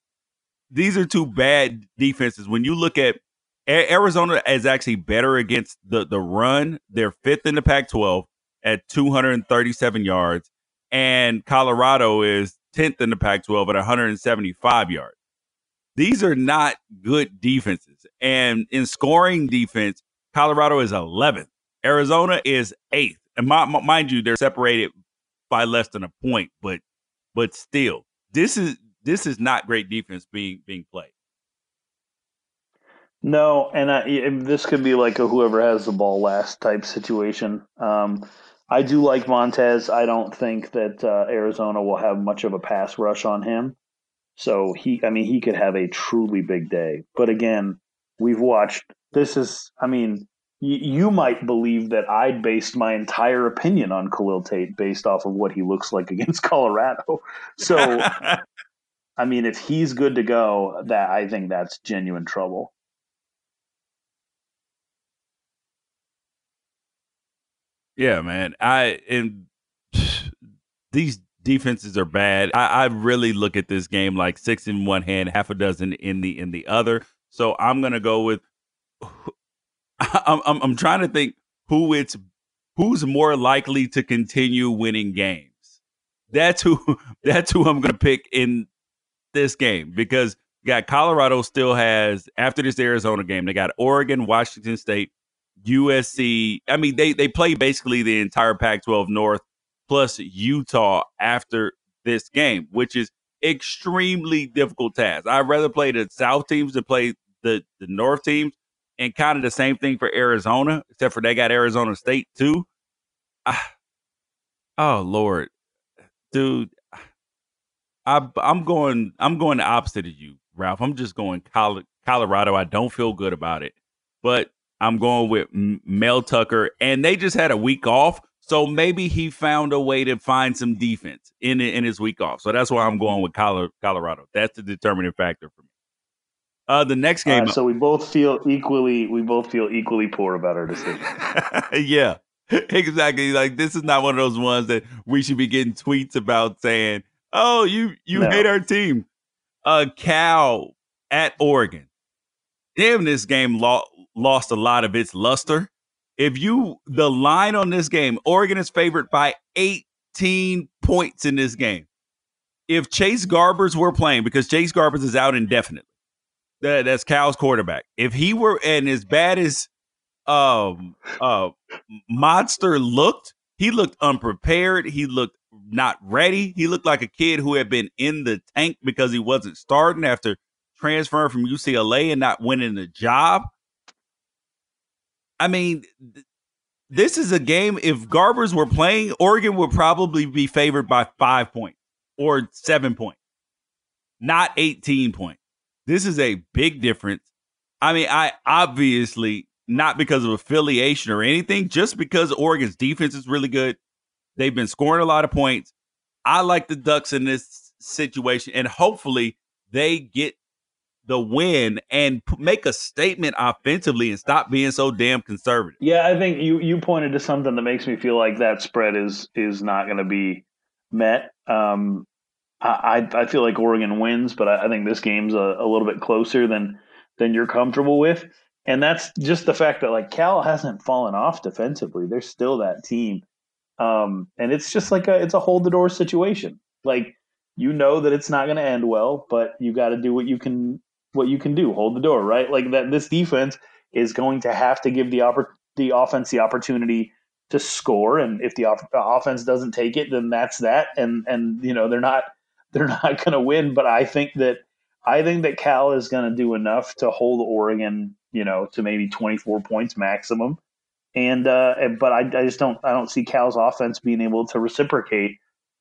When you look at Arizona is actually better against the run. They're 5th in the Pac-12 at 237 yards. And Colorado is 10th in the Pac-12 at 175 yards. these are not good defenses. And in scoring defense, Colorado is 11th. Arizona is 8th. And mind you, they're separated by less than a point, but still, this is not great defense being played. No, and this could be like a whoever has the ball last type situation. I do like Montez. I don't think that Arizona will have much of a pass rush on him. So he could have a truly big day. But again, we've watched. This is, I mean, you might believe that I based my entire opinion on Khalil Tate based off of what he looks like against Colorado. So, I mean, if he's good to go, that I think that's genuine trouble. Yeah, man. And these defenses are bad. I really look at this game like 6 in one hand, half a dozen in the other. So I'm gonna go with. I'm trying to think who's more likely to continue winning games. That's who I'm gonna pick in this game because you got Colorado still has after this Arizona game, they got Oregon, Washington State, USC. I mean, they play basically the entire Pac-12 North plus Utah after this game, which is extremely difficult task. I'd rather play the South teams than play the North teams, and kind of the same thing for Arizona, except for they got Arizona State too. Oh Lord, dude, I'm going the opposite of you, Ralph. I'm just going Colorado. I don't feel good about it, but I'm going with Mel Tucker, and they just had a week off, so maybe he found a way to find some defense in his week off. So that's why I'm going with Colorado. That's the determining factor for me. The next All game, right, so we both feel equally. We both feel equally poor about our decision. yeah, exactly. Like this is not one of those ones that we should be getting tweets about saying, "Oh, you No. hate our team." Cal at Oregon. Damn, this game lost a lot of its luster. The line on this game, Oregon is favored by 18 points in this game. If Chase Garbers were playing, because Chase Garbers is out indefinitely, that's Cal's quarterback. If he were, and as bad as Monster looked, he looked unprepared. He looked not ready. He looked like a kid who had been in the tank because he wasn't starting after transferring from UCLA and not winning the job. I mean, this is a game. If Garbers were playing, Oregon would probably be favored by 5 points or 7 points, not 18 points. This is a big difference. I mean, I obviously not because of affiliation or anything, just because Oregon's defense is really good. They've been scoring a lot of points. I like the Ducks in this situation, and hopefully they get the win and make a statement offensively and stop being so damn conservative. Yeah, I think you pointed to something that makes me feel like that spread is not going to be met. I feel like Oregon wins, but I think this game's a little bit closer than you're comfortable with, and that's just the fact that like Cal hasn't fallen off defensively. They're still that team, and it's just like it's a hold the door situation. Like you know that it's not going to end well, but you got to do what you can do. Hold the door, right? Like that. This defense is going to have to give the offense the opportunity to score, and if the offense doesn't take it, then that's that. And you know they're not going to win. But I think that Cal is going to do enough to hold Oregon, you know, to maybe 24 points maximum. But I just don't see Cal's offense being able to reciprocate.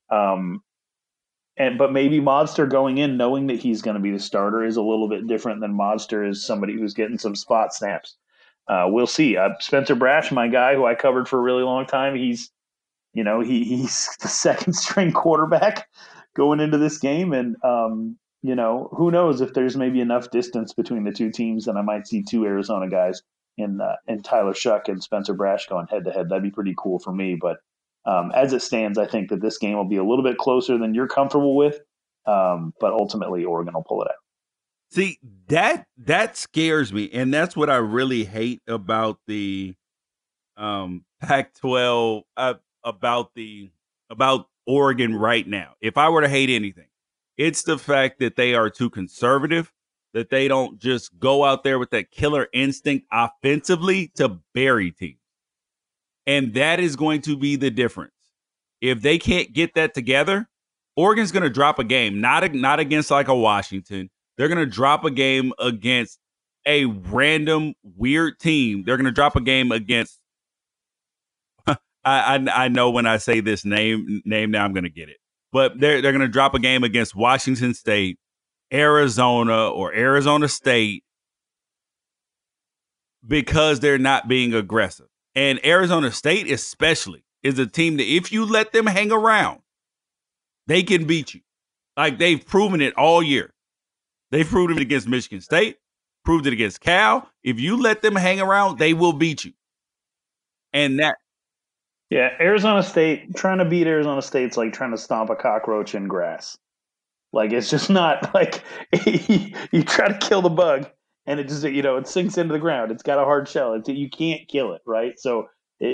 But maybe Modster going in knowing that he's going to be the starter is a little bit different than Modster is somebody who's getting some spot snaps. We'll see. Spencer Brash, my guy who I covered for a really long time, he's the second string quarterback going into this game, and who knows if there's maybe enough distance between the two teams, and I might see two Arizona guys in Tyler Shuck and Spencer Brash going head to head. That'd be pretty cool for me. But as it stands, I think that this game will be a little bit closer than you're comfortable with, but ultimately Oregon will pull it out. See, that scares me, and that's what I really hate about the Pac-12 about Oregon right now. If I were to hate anything, it's the fact that they are too conservative that they don't just go out there with that killer instinct offensively to bury teams. And that is going to be the difference. If they can't get that together, Oregon's going to drop a game, not against like a Washington. They're going to drop a game against a random weird team. They're going to drop a game against I know when I say this name now I'm going to get it. But they're going to drop a game against Washington State, Arizona, or Arizona State because they're not being aggressive. And Arizona State especially is a team that if you let them hang around, they can beat you. Like they've proven it all year. They've proven it against Michigan State, proved it against Cal. If you let them hang around, they will beat you. And that. Yeah, Arizona State, trying to beat Arizona State's like trying to stomp a cockroach in grass. Like, it's just not like you try to kill the bug and it just, it sinks into the ground. It's got a hard shell. You can't kill it, right? So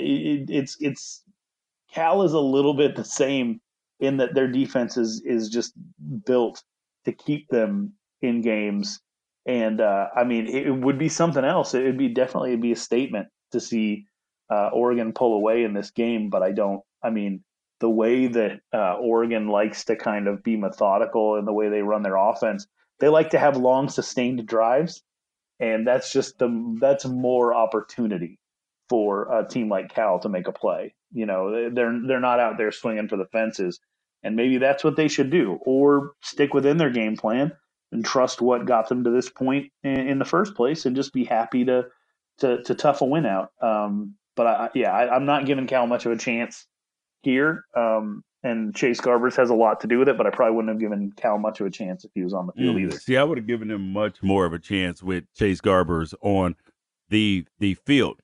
it's Cal is a little bit the same in that their defense is just built to keep them in games. And, it would be something else. It would be definitely be a statement to see Oregon pull away in this game, but the way that Oregon likes to kind of be methodical in the way they run their offense, they like to have long sustained drives, and that's more opportunity for a team like Cal to make a play. They're not out there swinging for the fences, and maybe that's what they should do, or stick within their game plan and trust what got them to this point in the first place, and just be happy to tough a win out. But I'm not giving Cal much of a chance here. And Chase Garbers has a lot to do with it, but I probably wouldn't have given Cal much of a chance if he was on the field either. See, I would have given him much more of a chance with Chase Garbers on the field.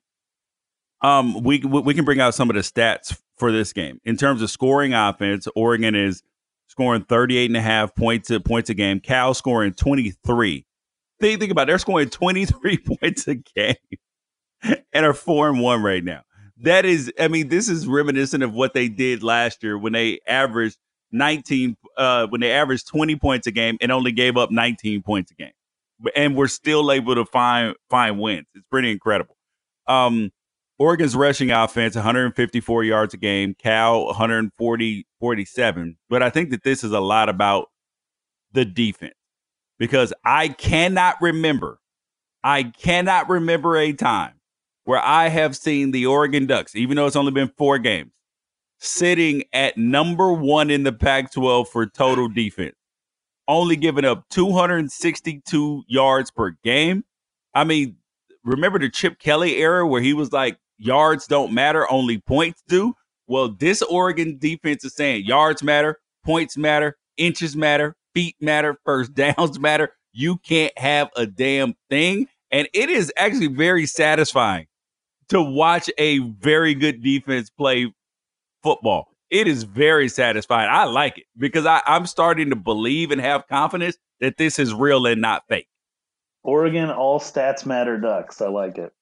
We can bring out some of the stats for this game. In terms of scoring offense, Oregon is scoring 38.5 points a game. Cal scoring 23. Think about it. They're scoring 23 points a game and are 4-1 right now. That is, this is reminiscent of what they did last year when they averaged 20 points a game and only gave up 19 points a game. And we're still able to find wins. It's pretty incredible. Oregon's rushing offense, 154 yards a game, Cal 147. But I think that this is a lot about the defense, because I cannot remember a time where I have seen the Oregon Ducks, even though it's only been 4 games, sitting at number 1 in the Pac-12 for total defense, only giving up 262 yards per game. Remember the Chip Kelly era where he was like, yards don't matter, only points do? Well, this Oregon defense is saying yards matter, points matter, inches matter, feet matter, first downs matter. You can't have a damn thing. And it is actually very satisfying to watch a very good defense play football. It is very satisfying. I like it because I'm starting to believe and have confidence that this is real and not fake. Oregon, all stats matter Ducks. I like it.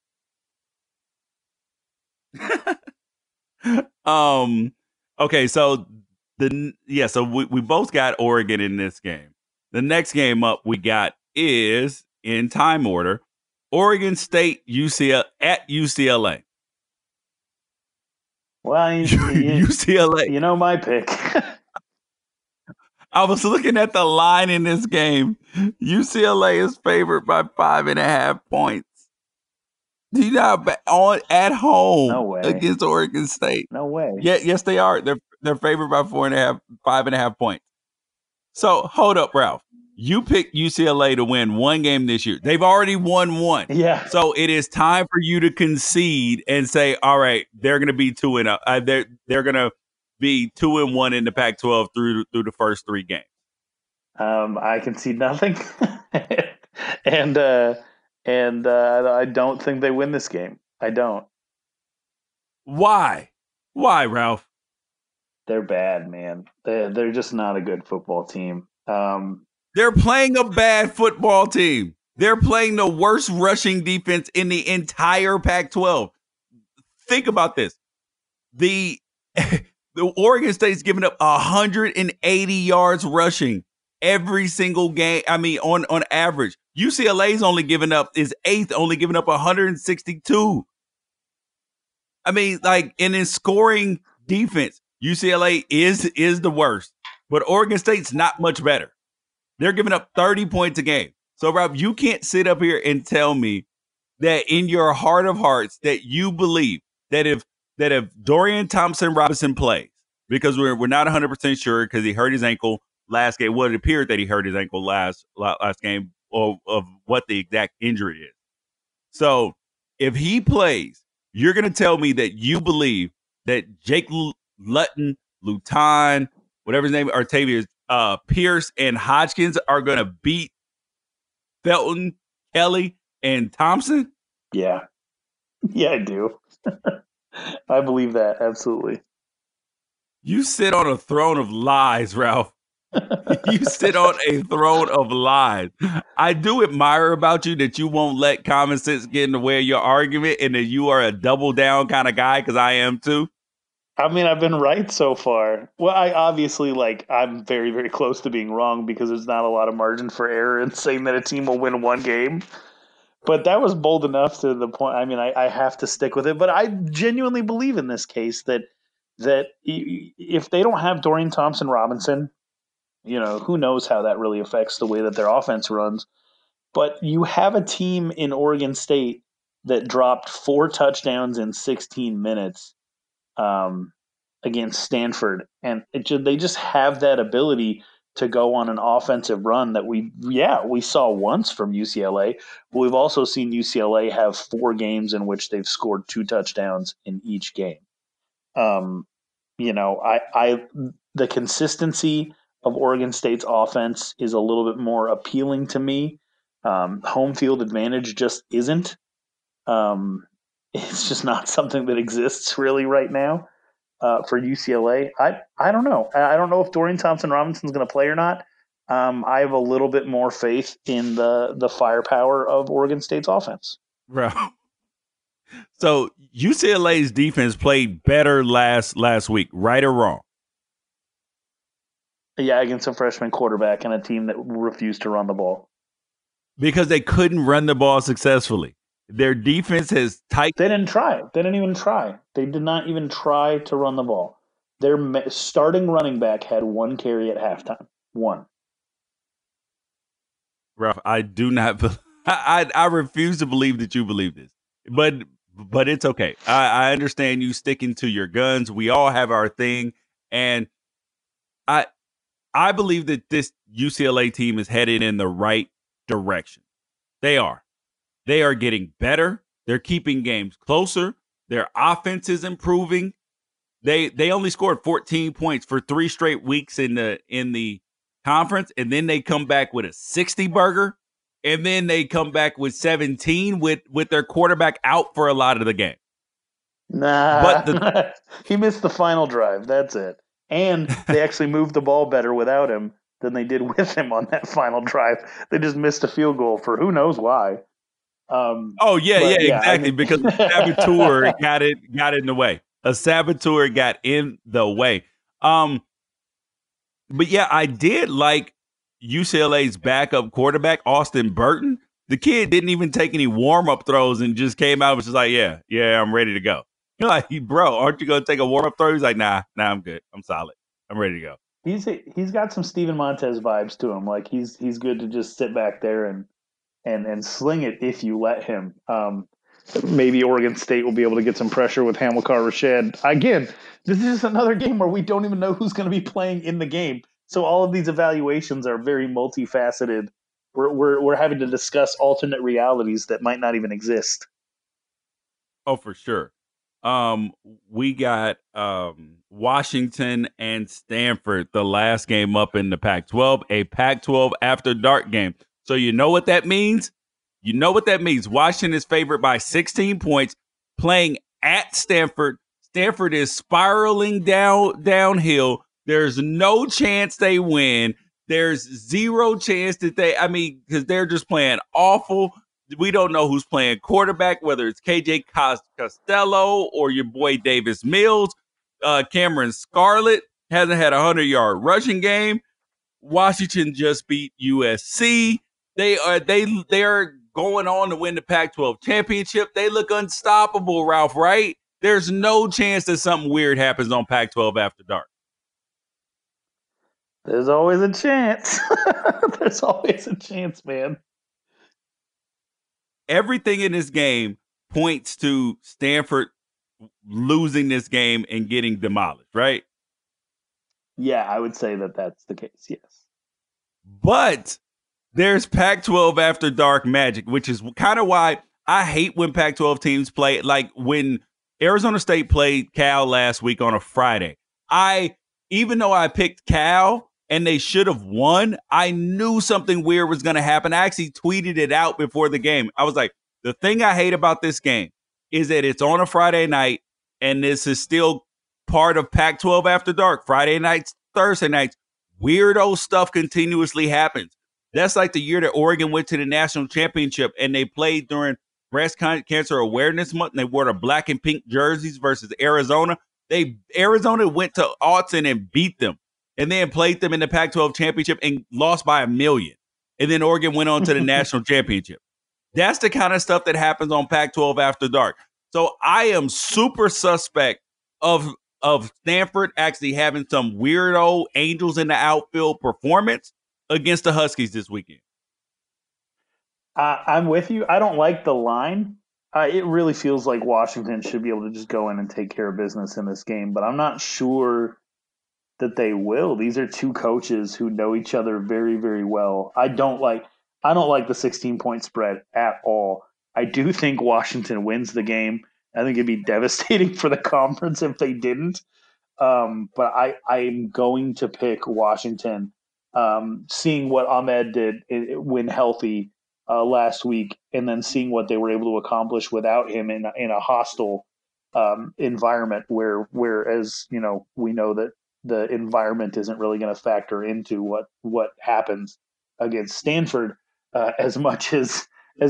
Okay, so we both got Oregon in this game. The next game up we got is, in time order, Oregon State at UCLA. Well, UCLA. My pick. I was looking at the line in this game. UCLA is favored by 5.5 points. Do you know at home against Oregon State? No way. Yeah, yes, they are. They're favored by 5.5 points. So hold up, Ralph. You picked UCLA to win 1 game this year. They've already won 1. Yeah. So it is time for you to concede and say, all right, they're going to be 2-0. They're going to be 2-1 in the Pac-12 through the first 3 games. I concede nothing, and I don't think they win this game. I don't. Why, Ralph? They're bad, man. They're just not a good football team. They're playing a bad football team. They're playing the worst rushing defense in the entire Pac-12. Think about this. The Oregon State's giving up 180 yards rushing every single game. On average, UCLA's only giving up is eighth, only giving up 162. I mean, like, and in scoring defense, UCLA is the worst, but Oregon State's not much better. They're giving up 30 points a game. So, Rob, you can't sit up here and tell me that in your heart of hearts that you believe that if Dorian Thompson-Robinson plays, because we're not 100% sure because he hurt his ankle last game. Well, it appeared that he hurt his ankle last game of what the exact injury is. So, if he plays, you're going to tell me that you believe that Jake Luton, Luton, whatever his name, Artavius, Pierce, and Hodgkins are going to beat Felton, Kelly, and Thompson? Yeah. Yeah, I do. I believe that, absolutely. You sit on a throne of lies, Ralph. You sit on a throne of lies. I do admire about you that you won't let common sense get in the way of your argument and that you are a double down kind of guy, because I am too. I mean, I've been right so far. Well, I obviously, I'm very, very close to being wrong because there's not a lot of margin for error in saying that a team will win one game. But that was bold enough to the point. I mean, I have to stick with it. But I genuinely believe in this case that if they don't have Dorian Thompson-Robinson, who knows how that really affects the way that their offense runs. But you have a team in Oregon State that dropped 4 touchdowns in 16 minutes against Stanford. And they just have that ability to go on an offensive run that we saw once from UCLA. But we've also seen UCLA have 4 games in which they've scored 2 touchdowns in each game. The consistency of Oregon State's offense is a little bit more appealing to me. Home field advantage just isn't. It's just not something that exists really right now for UCLA. I don't know. I don't know if Dorian Thompson-Robinson's going to play or not. I have a little bit more faith in the firepower of Oregon State's offense. Bro. So UCLA's defense played better last week, right or wrong? Yeah, against a freshman quarterback and a team that refused to run the ball. Because they couldn't run the ball successfully. Their defense has tight. They didn't try. They didn't even try. They did not even try to run the ball. Their starting running back had 1 carry at halftime. 1. Ralph, I do not. I refuse to believe that you believe this. But it's okay. I understand you sticking to your guns. We all have our thing, and I believe that this UCLA team is headed in the right direction. They are. They are getting better. They're keeping games closer. Their offense is improving. They only scored 14 points for 3 straight weeks in the conference, and then they come back with a 60 burger, and then they come back with 17 with their quarterback out for a lot of the game. Nah, but he missed the final drive. That's it. And they actually moved the ball better without him than they did with him on that final drive. They just missed a field goal for who knows why. Exactly. Because the saboteur got in the way. A saboteur got in the way. But yeah, I did like UCLA's backup quarterback, Austin Burton. The kid didn't even take any warm-up throws and just came out and was just like, yeah, I'm ready to go. You're like, bro, aren't you going to take a warm-up throw? He's like, nah, I'm good. I'm solid. I'm ready to go. He's got some Steven Montez vibes to him. Like he's good to just sit back there and sling it if you let him. Maybe Oregon State will be able to get some pressure with Hamilcar Rashed. Again, this is just another game where we don't even know who's going to be playing in the game. So all of these evaluations are very multifaceted. We're having to discuss alternate realities that might not even exist. Oh, for sure. We got Washington and Stanford, the last game up in the Pac-12, a Pac-12 after dark game. So you know what that means? Washington is favored by 16 points, playing at Stanford. Stanford is spiraling downhill. There's no chance they win. There's zero chance that because they're just playing awful. We don't know who's playing quarterback, whether it's KJ Costello or your boy Davis Mills. Cameron Scarlett hasn't had a 100-yard rushing game. Washington just beat USC. They are going on to win the Pac-12 championship. They look unstoppable, Ralph, right? There's no chance that something weird happens on Pac-12 After Dark. There's always a chance. There's always a chance, man. Everything in this game points to Stanford losing this game and getting demolished, right? Yeah, I would say that that's the case, yes. But there's Pac-12 After Dark magic, which is kind of why I hate when Pac-12 teams play. Like when Arizona State played Cal last week on a Friday, even though I picked Cal and they should have won, I knew something weird was going to happen. I actually tweeted it out before the game. I was like, the thing I hate about this game is that it's on a Friday night, and this is still part of Pac-12 After Dark. Friday nights, Thursday nights, weirdo stuff continuously happens. That's like the year that Oregon went to the national championship and they played during Breast Cancer Awareness Month, and they wore the black and pink jerseys versus Arizona. Arizona went to Autzen and beat them, and then played them in the Pac-12 championship and lost by 1 million. And then Oregon went on to the national championship. That's the kind of stuff that happens on Pac-12 After Dark. So I am super suspect of Stanford actually having some weirdo angels in the outfield performance against the Huskies this weekend. I'm with you. I don't like the line. It really feels like Washington should be able to just go in and take care of business in this game, but I'm not sure that they will. These are two coaches who know each other very, very well. I don't like the 16-point spread at all. I do think Washington wins the game. I think it'd be devastating for the conference if they didn't. But I'm going to pick Washington. Seeing what Ahmed did when healthy last week, and then seeing what they were able to accomplish without him in a hostile environment, whereas we know that the environment isn't really going to factor into what happens against Stanford as much as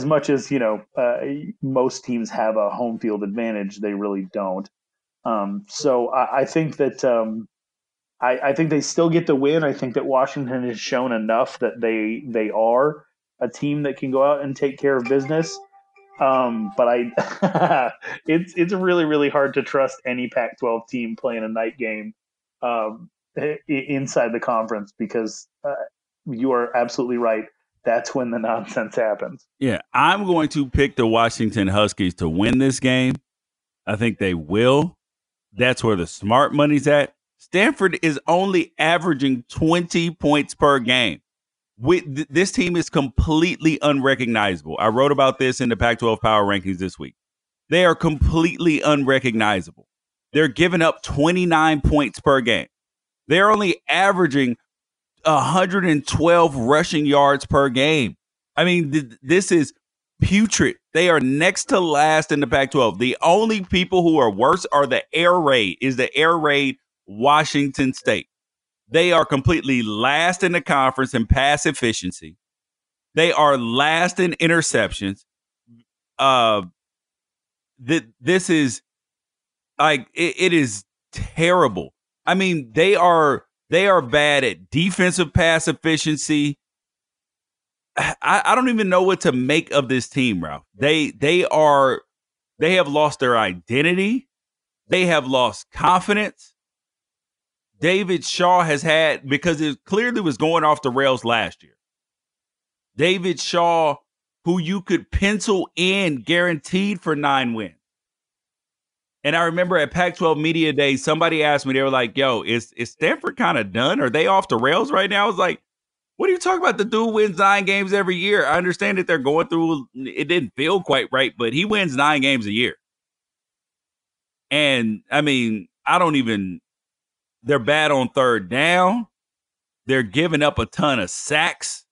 most teams have a home field advantage. They really don't. So I think that I think they still get the win. I think that Washington has shown enough that they are a team that can go out and take care of business. But it's really, really hard to trust any Pac-12 team playing a night game inside the conference, because you are absolutely right. That's when the nonsense happens. Yeah, I'm going to pick the Washington Huskies to win this game. I think they will. That's where the smart money's at. Stanford is only averaging 20 points per game. This team is completely unrecognizable. I wrote about this in the Pac-12 Power Rankings this week. They are completely unrecognizable. They're giving up 29 points per game. They're only averaging 112 rushing yards per game. I mean, this is putrid. They are next to last in the Pac-12. The only people who are worse are the air raid Washington State. They are completely last in the conference in pass efficiency. They are last in interceptions. This is like it is terrible. I mean, they are bad at defensive pass efficiency. I don't even know what to make of this team, Ralph. They have lost their identity. They have lost confidence. David Shaw has had, because it clearly was going off the rails last year. David Shaw, who you could pencil in guaranteed for 9 wins. And I remember at Pac-12 Media Day, somebody asked me, they were like, yo, is Stanford kind of done? Are they off the rails right now? I was like, what are you talking about? The dude wins 9 games every year. I understand that they're going through, it didn't feel quite right, but he wins 9 games a year. And I mean, they're bad on third down. They're giving up a ton of sacks.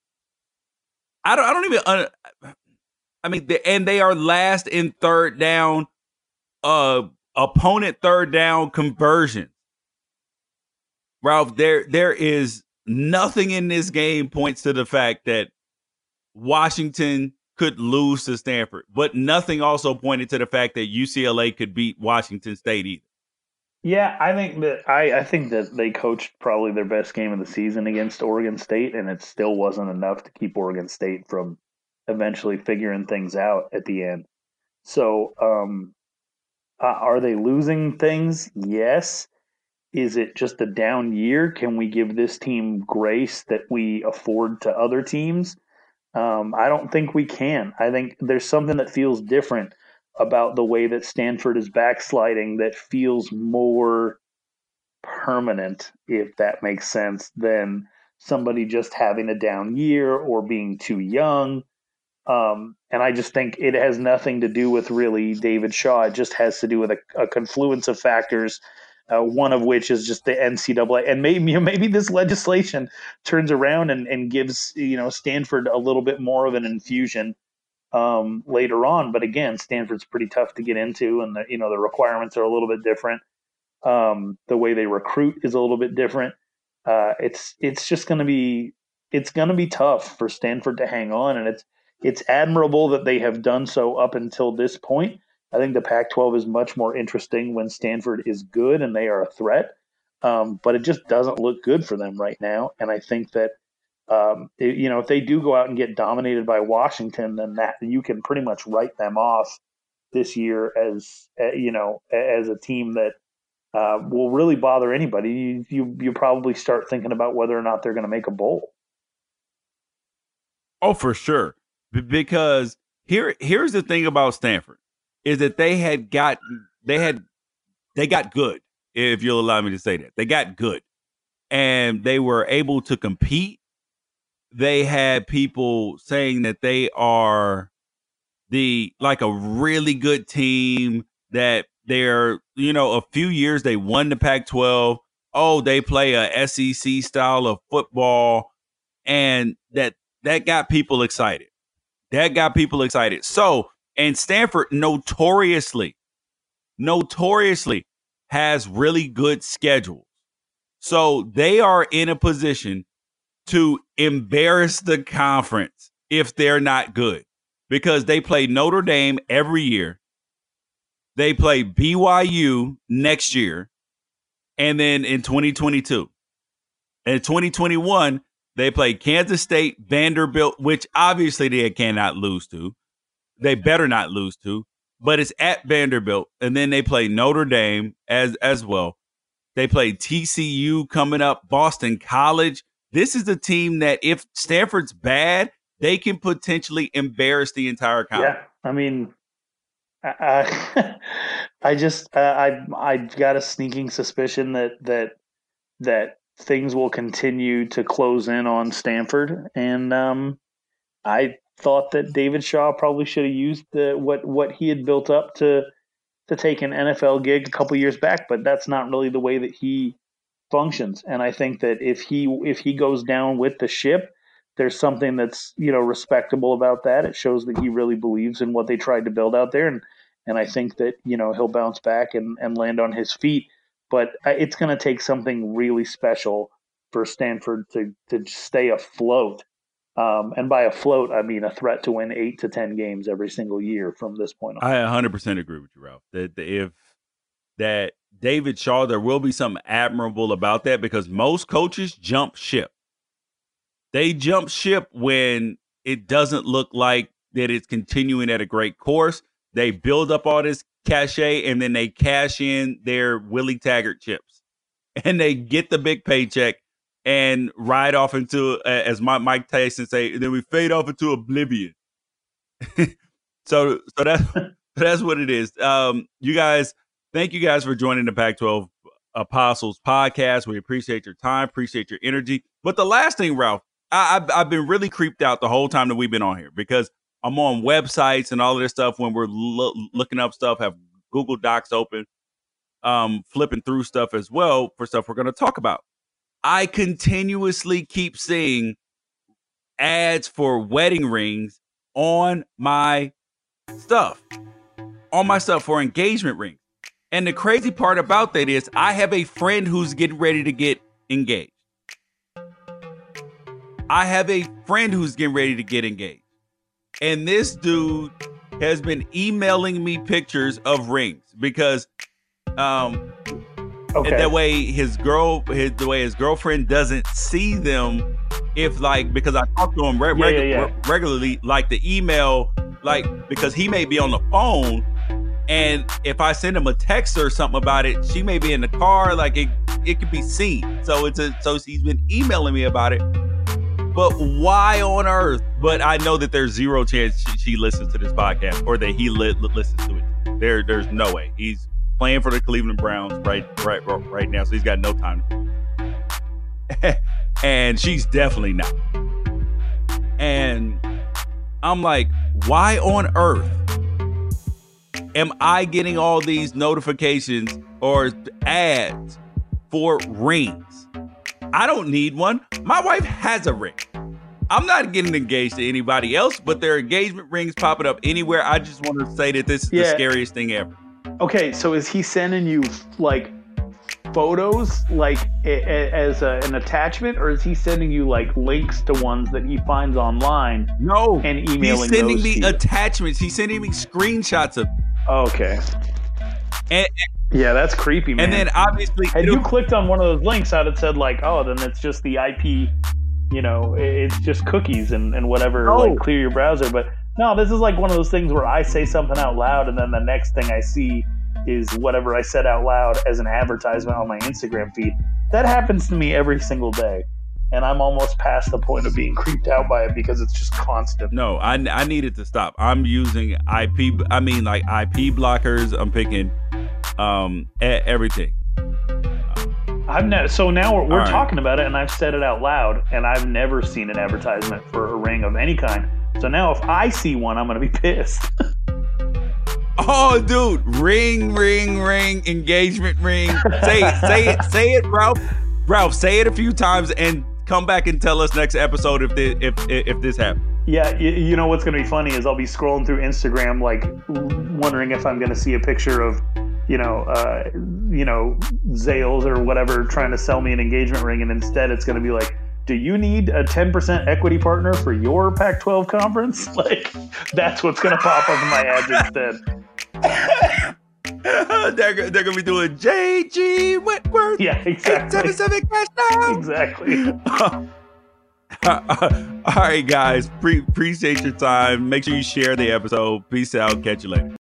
And they are last in third down, opponent third down conversions. Ralph, there is nothing in this game points to the fact that Washington could lose to Stanford, but nothing also pointed to the fact that UCLA could beat Washington State either. Yeah, I think that they coached probably their best game of the season against Oregon State, and it still wasn't enough to keep Oregon State from eventually figuring things out at the end. So, are they losing things? Yes. Is it just a down year? Can we give this team grace that we afford to other teams? I don't think we can. I think there's something that feels different about the way that Stanford is backsliding that feels more permanent, if that makes sense, than somebody just having a down year or being too young. And I just think it has nothing to do with really David Shaw. It just has to do with a confluence of factors. One of which is just the NCAA, and maybe this legislation turns around and gives Stanford a little bit more of an infusion later on. But again, Stanford's pretty tough to get into, and the requirements are a little bit different. The way they recruit is a little bit different. It's just going to be tough for Stanford to hang on, and it's admirable that they have done so up until this point. I think the Pac-12 is much more interesting when Stanford is good and they are a threat. But it just doesn't look good for them right now, and I think that if they do go out and get dominated by Washington, then that you can pretty much write them off this year as as a team that will really bother anybody. You probably start thinking about whether or not they're going to make a bowl. Oh, for sure. Because here's the thing about Stanford is that they got good. If you'll allow me to say that, they got good, and they were able to compete. They had people saying that they are like a really good team, that they're, a few years they won the Pac-12. Oh, they play a SEC style of football, and that got people excited. That got people excited. So, and Stanford notoriously has really good schedules. So they are in a position to embarrass the conference if they're not good, because they play Notre Dame every year. They play BYU next year. And then in 2022 and 2021, they play Kansas State, Vanderbilt, which obviously they cannot lose to. They better not lose to, but it's at Vanderbilt. And then they play Notre Dame as well. They play TCU coming up, Boston College. This is a team that if Stanford's bad, they can potentially embarrass the entire conference. Yeah, I mean, I just I got a sneaking suspicion that things will continue to close in on Stanford, and I thought that David Shaw probably should have used what he had built up to take an NFL gig a couple years back, but that's not really the way that he functions. And I think that if he goes down with the ship, there's something that's respectable about that. It shows that he really believes in what they tried to build out there, and I think that he'll bounce back and land on his feet. But it's going to take something really special for Stanford to stay afloat. And by afloat, I mean a threat to win 8 to 10 games every single year from this point on. I 100% agree with you, Ralph. That David Shaw, there will be something admirable about that, because most coaches jump ship. They jump ship when it doesn't look like that it's continuing at a great course. They build up all this cachet, and then they cash in their Willie Taggart chips, and they get the big paycheck and ride off into, as Mike Tyson say, then we fade off into oblivion. so that's what it is. You guys, thank you guys for joining the Pac-12 Apostles podcast. We appreciate your time, appreciate your energy. But the last thing, Ralph, I've been really creeped out the whole time that we've been on here, because I'm on websites and all of this stuff when we're looking up stuff, have Google Docs open, flipping through stuff as well for stuff we're going to talk about. I continuously keep seeing ads for wedding rings on my stuff for engagement rings. And the crazy part about that is I have a friend who's getting ready to get engaged. And this dude has been emailing me pictures of rings, because Okay. And that way the way his girlfriend doesn't see them. If like, because I talk to him regularly, like the email, like, because he may be on the phone, and if I send him a text or something about it, she may be in the car, like it could be seen. So so he's been emailing me about it. But why on earth? But I know that there's zero chance she listens to this podcast, or that he listens to it. There's no way. He's playing for the Cleveland Browns right now, so he's got no time. And she's definitely not. And I'm like, why on earth am I getting all these notifications or ads for rings? I don't need one. My wife has a ring. I'm not getting engaged to anybody else, but their engagement rings popping up anywhere. I just want to say that this is the scariest thing ever. Okay, so is he sending you like photos like as an attachment, or is he sending you like links to ones that he finds online? No, and emailing. He's sending me attachments. He's sending me screenshots of. Okay. And yeah, that's creepy, man. And then obviously, had you clicked on one of those links, I'd have said like, oh, then it's just the IP. You know, it's just cookies and whatever. Like clear your browser. But no, this is like one of those things where I say something out loud, and then the next thing I see is whatever I said out loud as an advertisement on my Instagram feed. That happens to me every single day. And I'm almost past the point of being creeped out by it because it's just constant. No, I need it to stop. I'm using IP blockers. I'm picking everything. So now we're talking about it, and I've said it out loud, and I've never seen an advertisement for a ring of any kind. So now if I see one, I'm going to be pissed. Oh, dude, ring, engagement ring. Say it, Ralph. Ralph, say it a few times and come back and tell us next episode if this happens. Yeah, you know what's going to be funny is I'll be scrolling through Instagram, like wondering if I'm going to see a picture of, Zales or whatever trying to sell me an engagement ring, and instead it's going to be like, do you need a 10% equity partner for your Pac-12 conference? Like, that's what's going to pop up in my ads instead. They're gonna be doing J.G. Whitworth. Yeah, exactly. 877 cash now. Exactly. All right, guys. Appreciate your time. Make sure you share the episode. Peace out. Catch you later.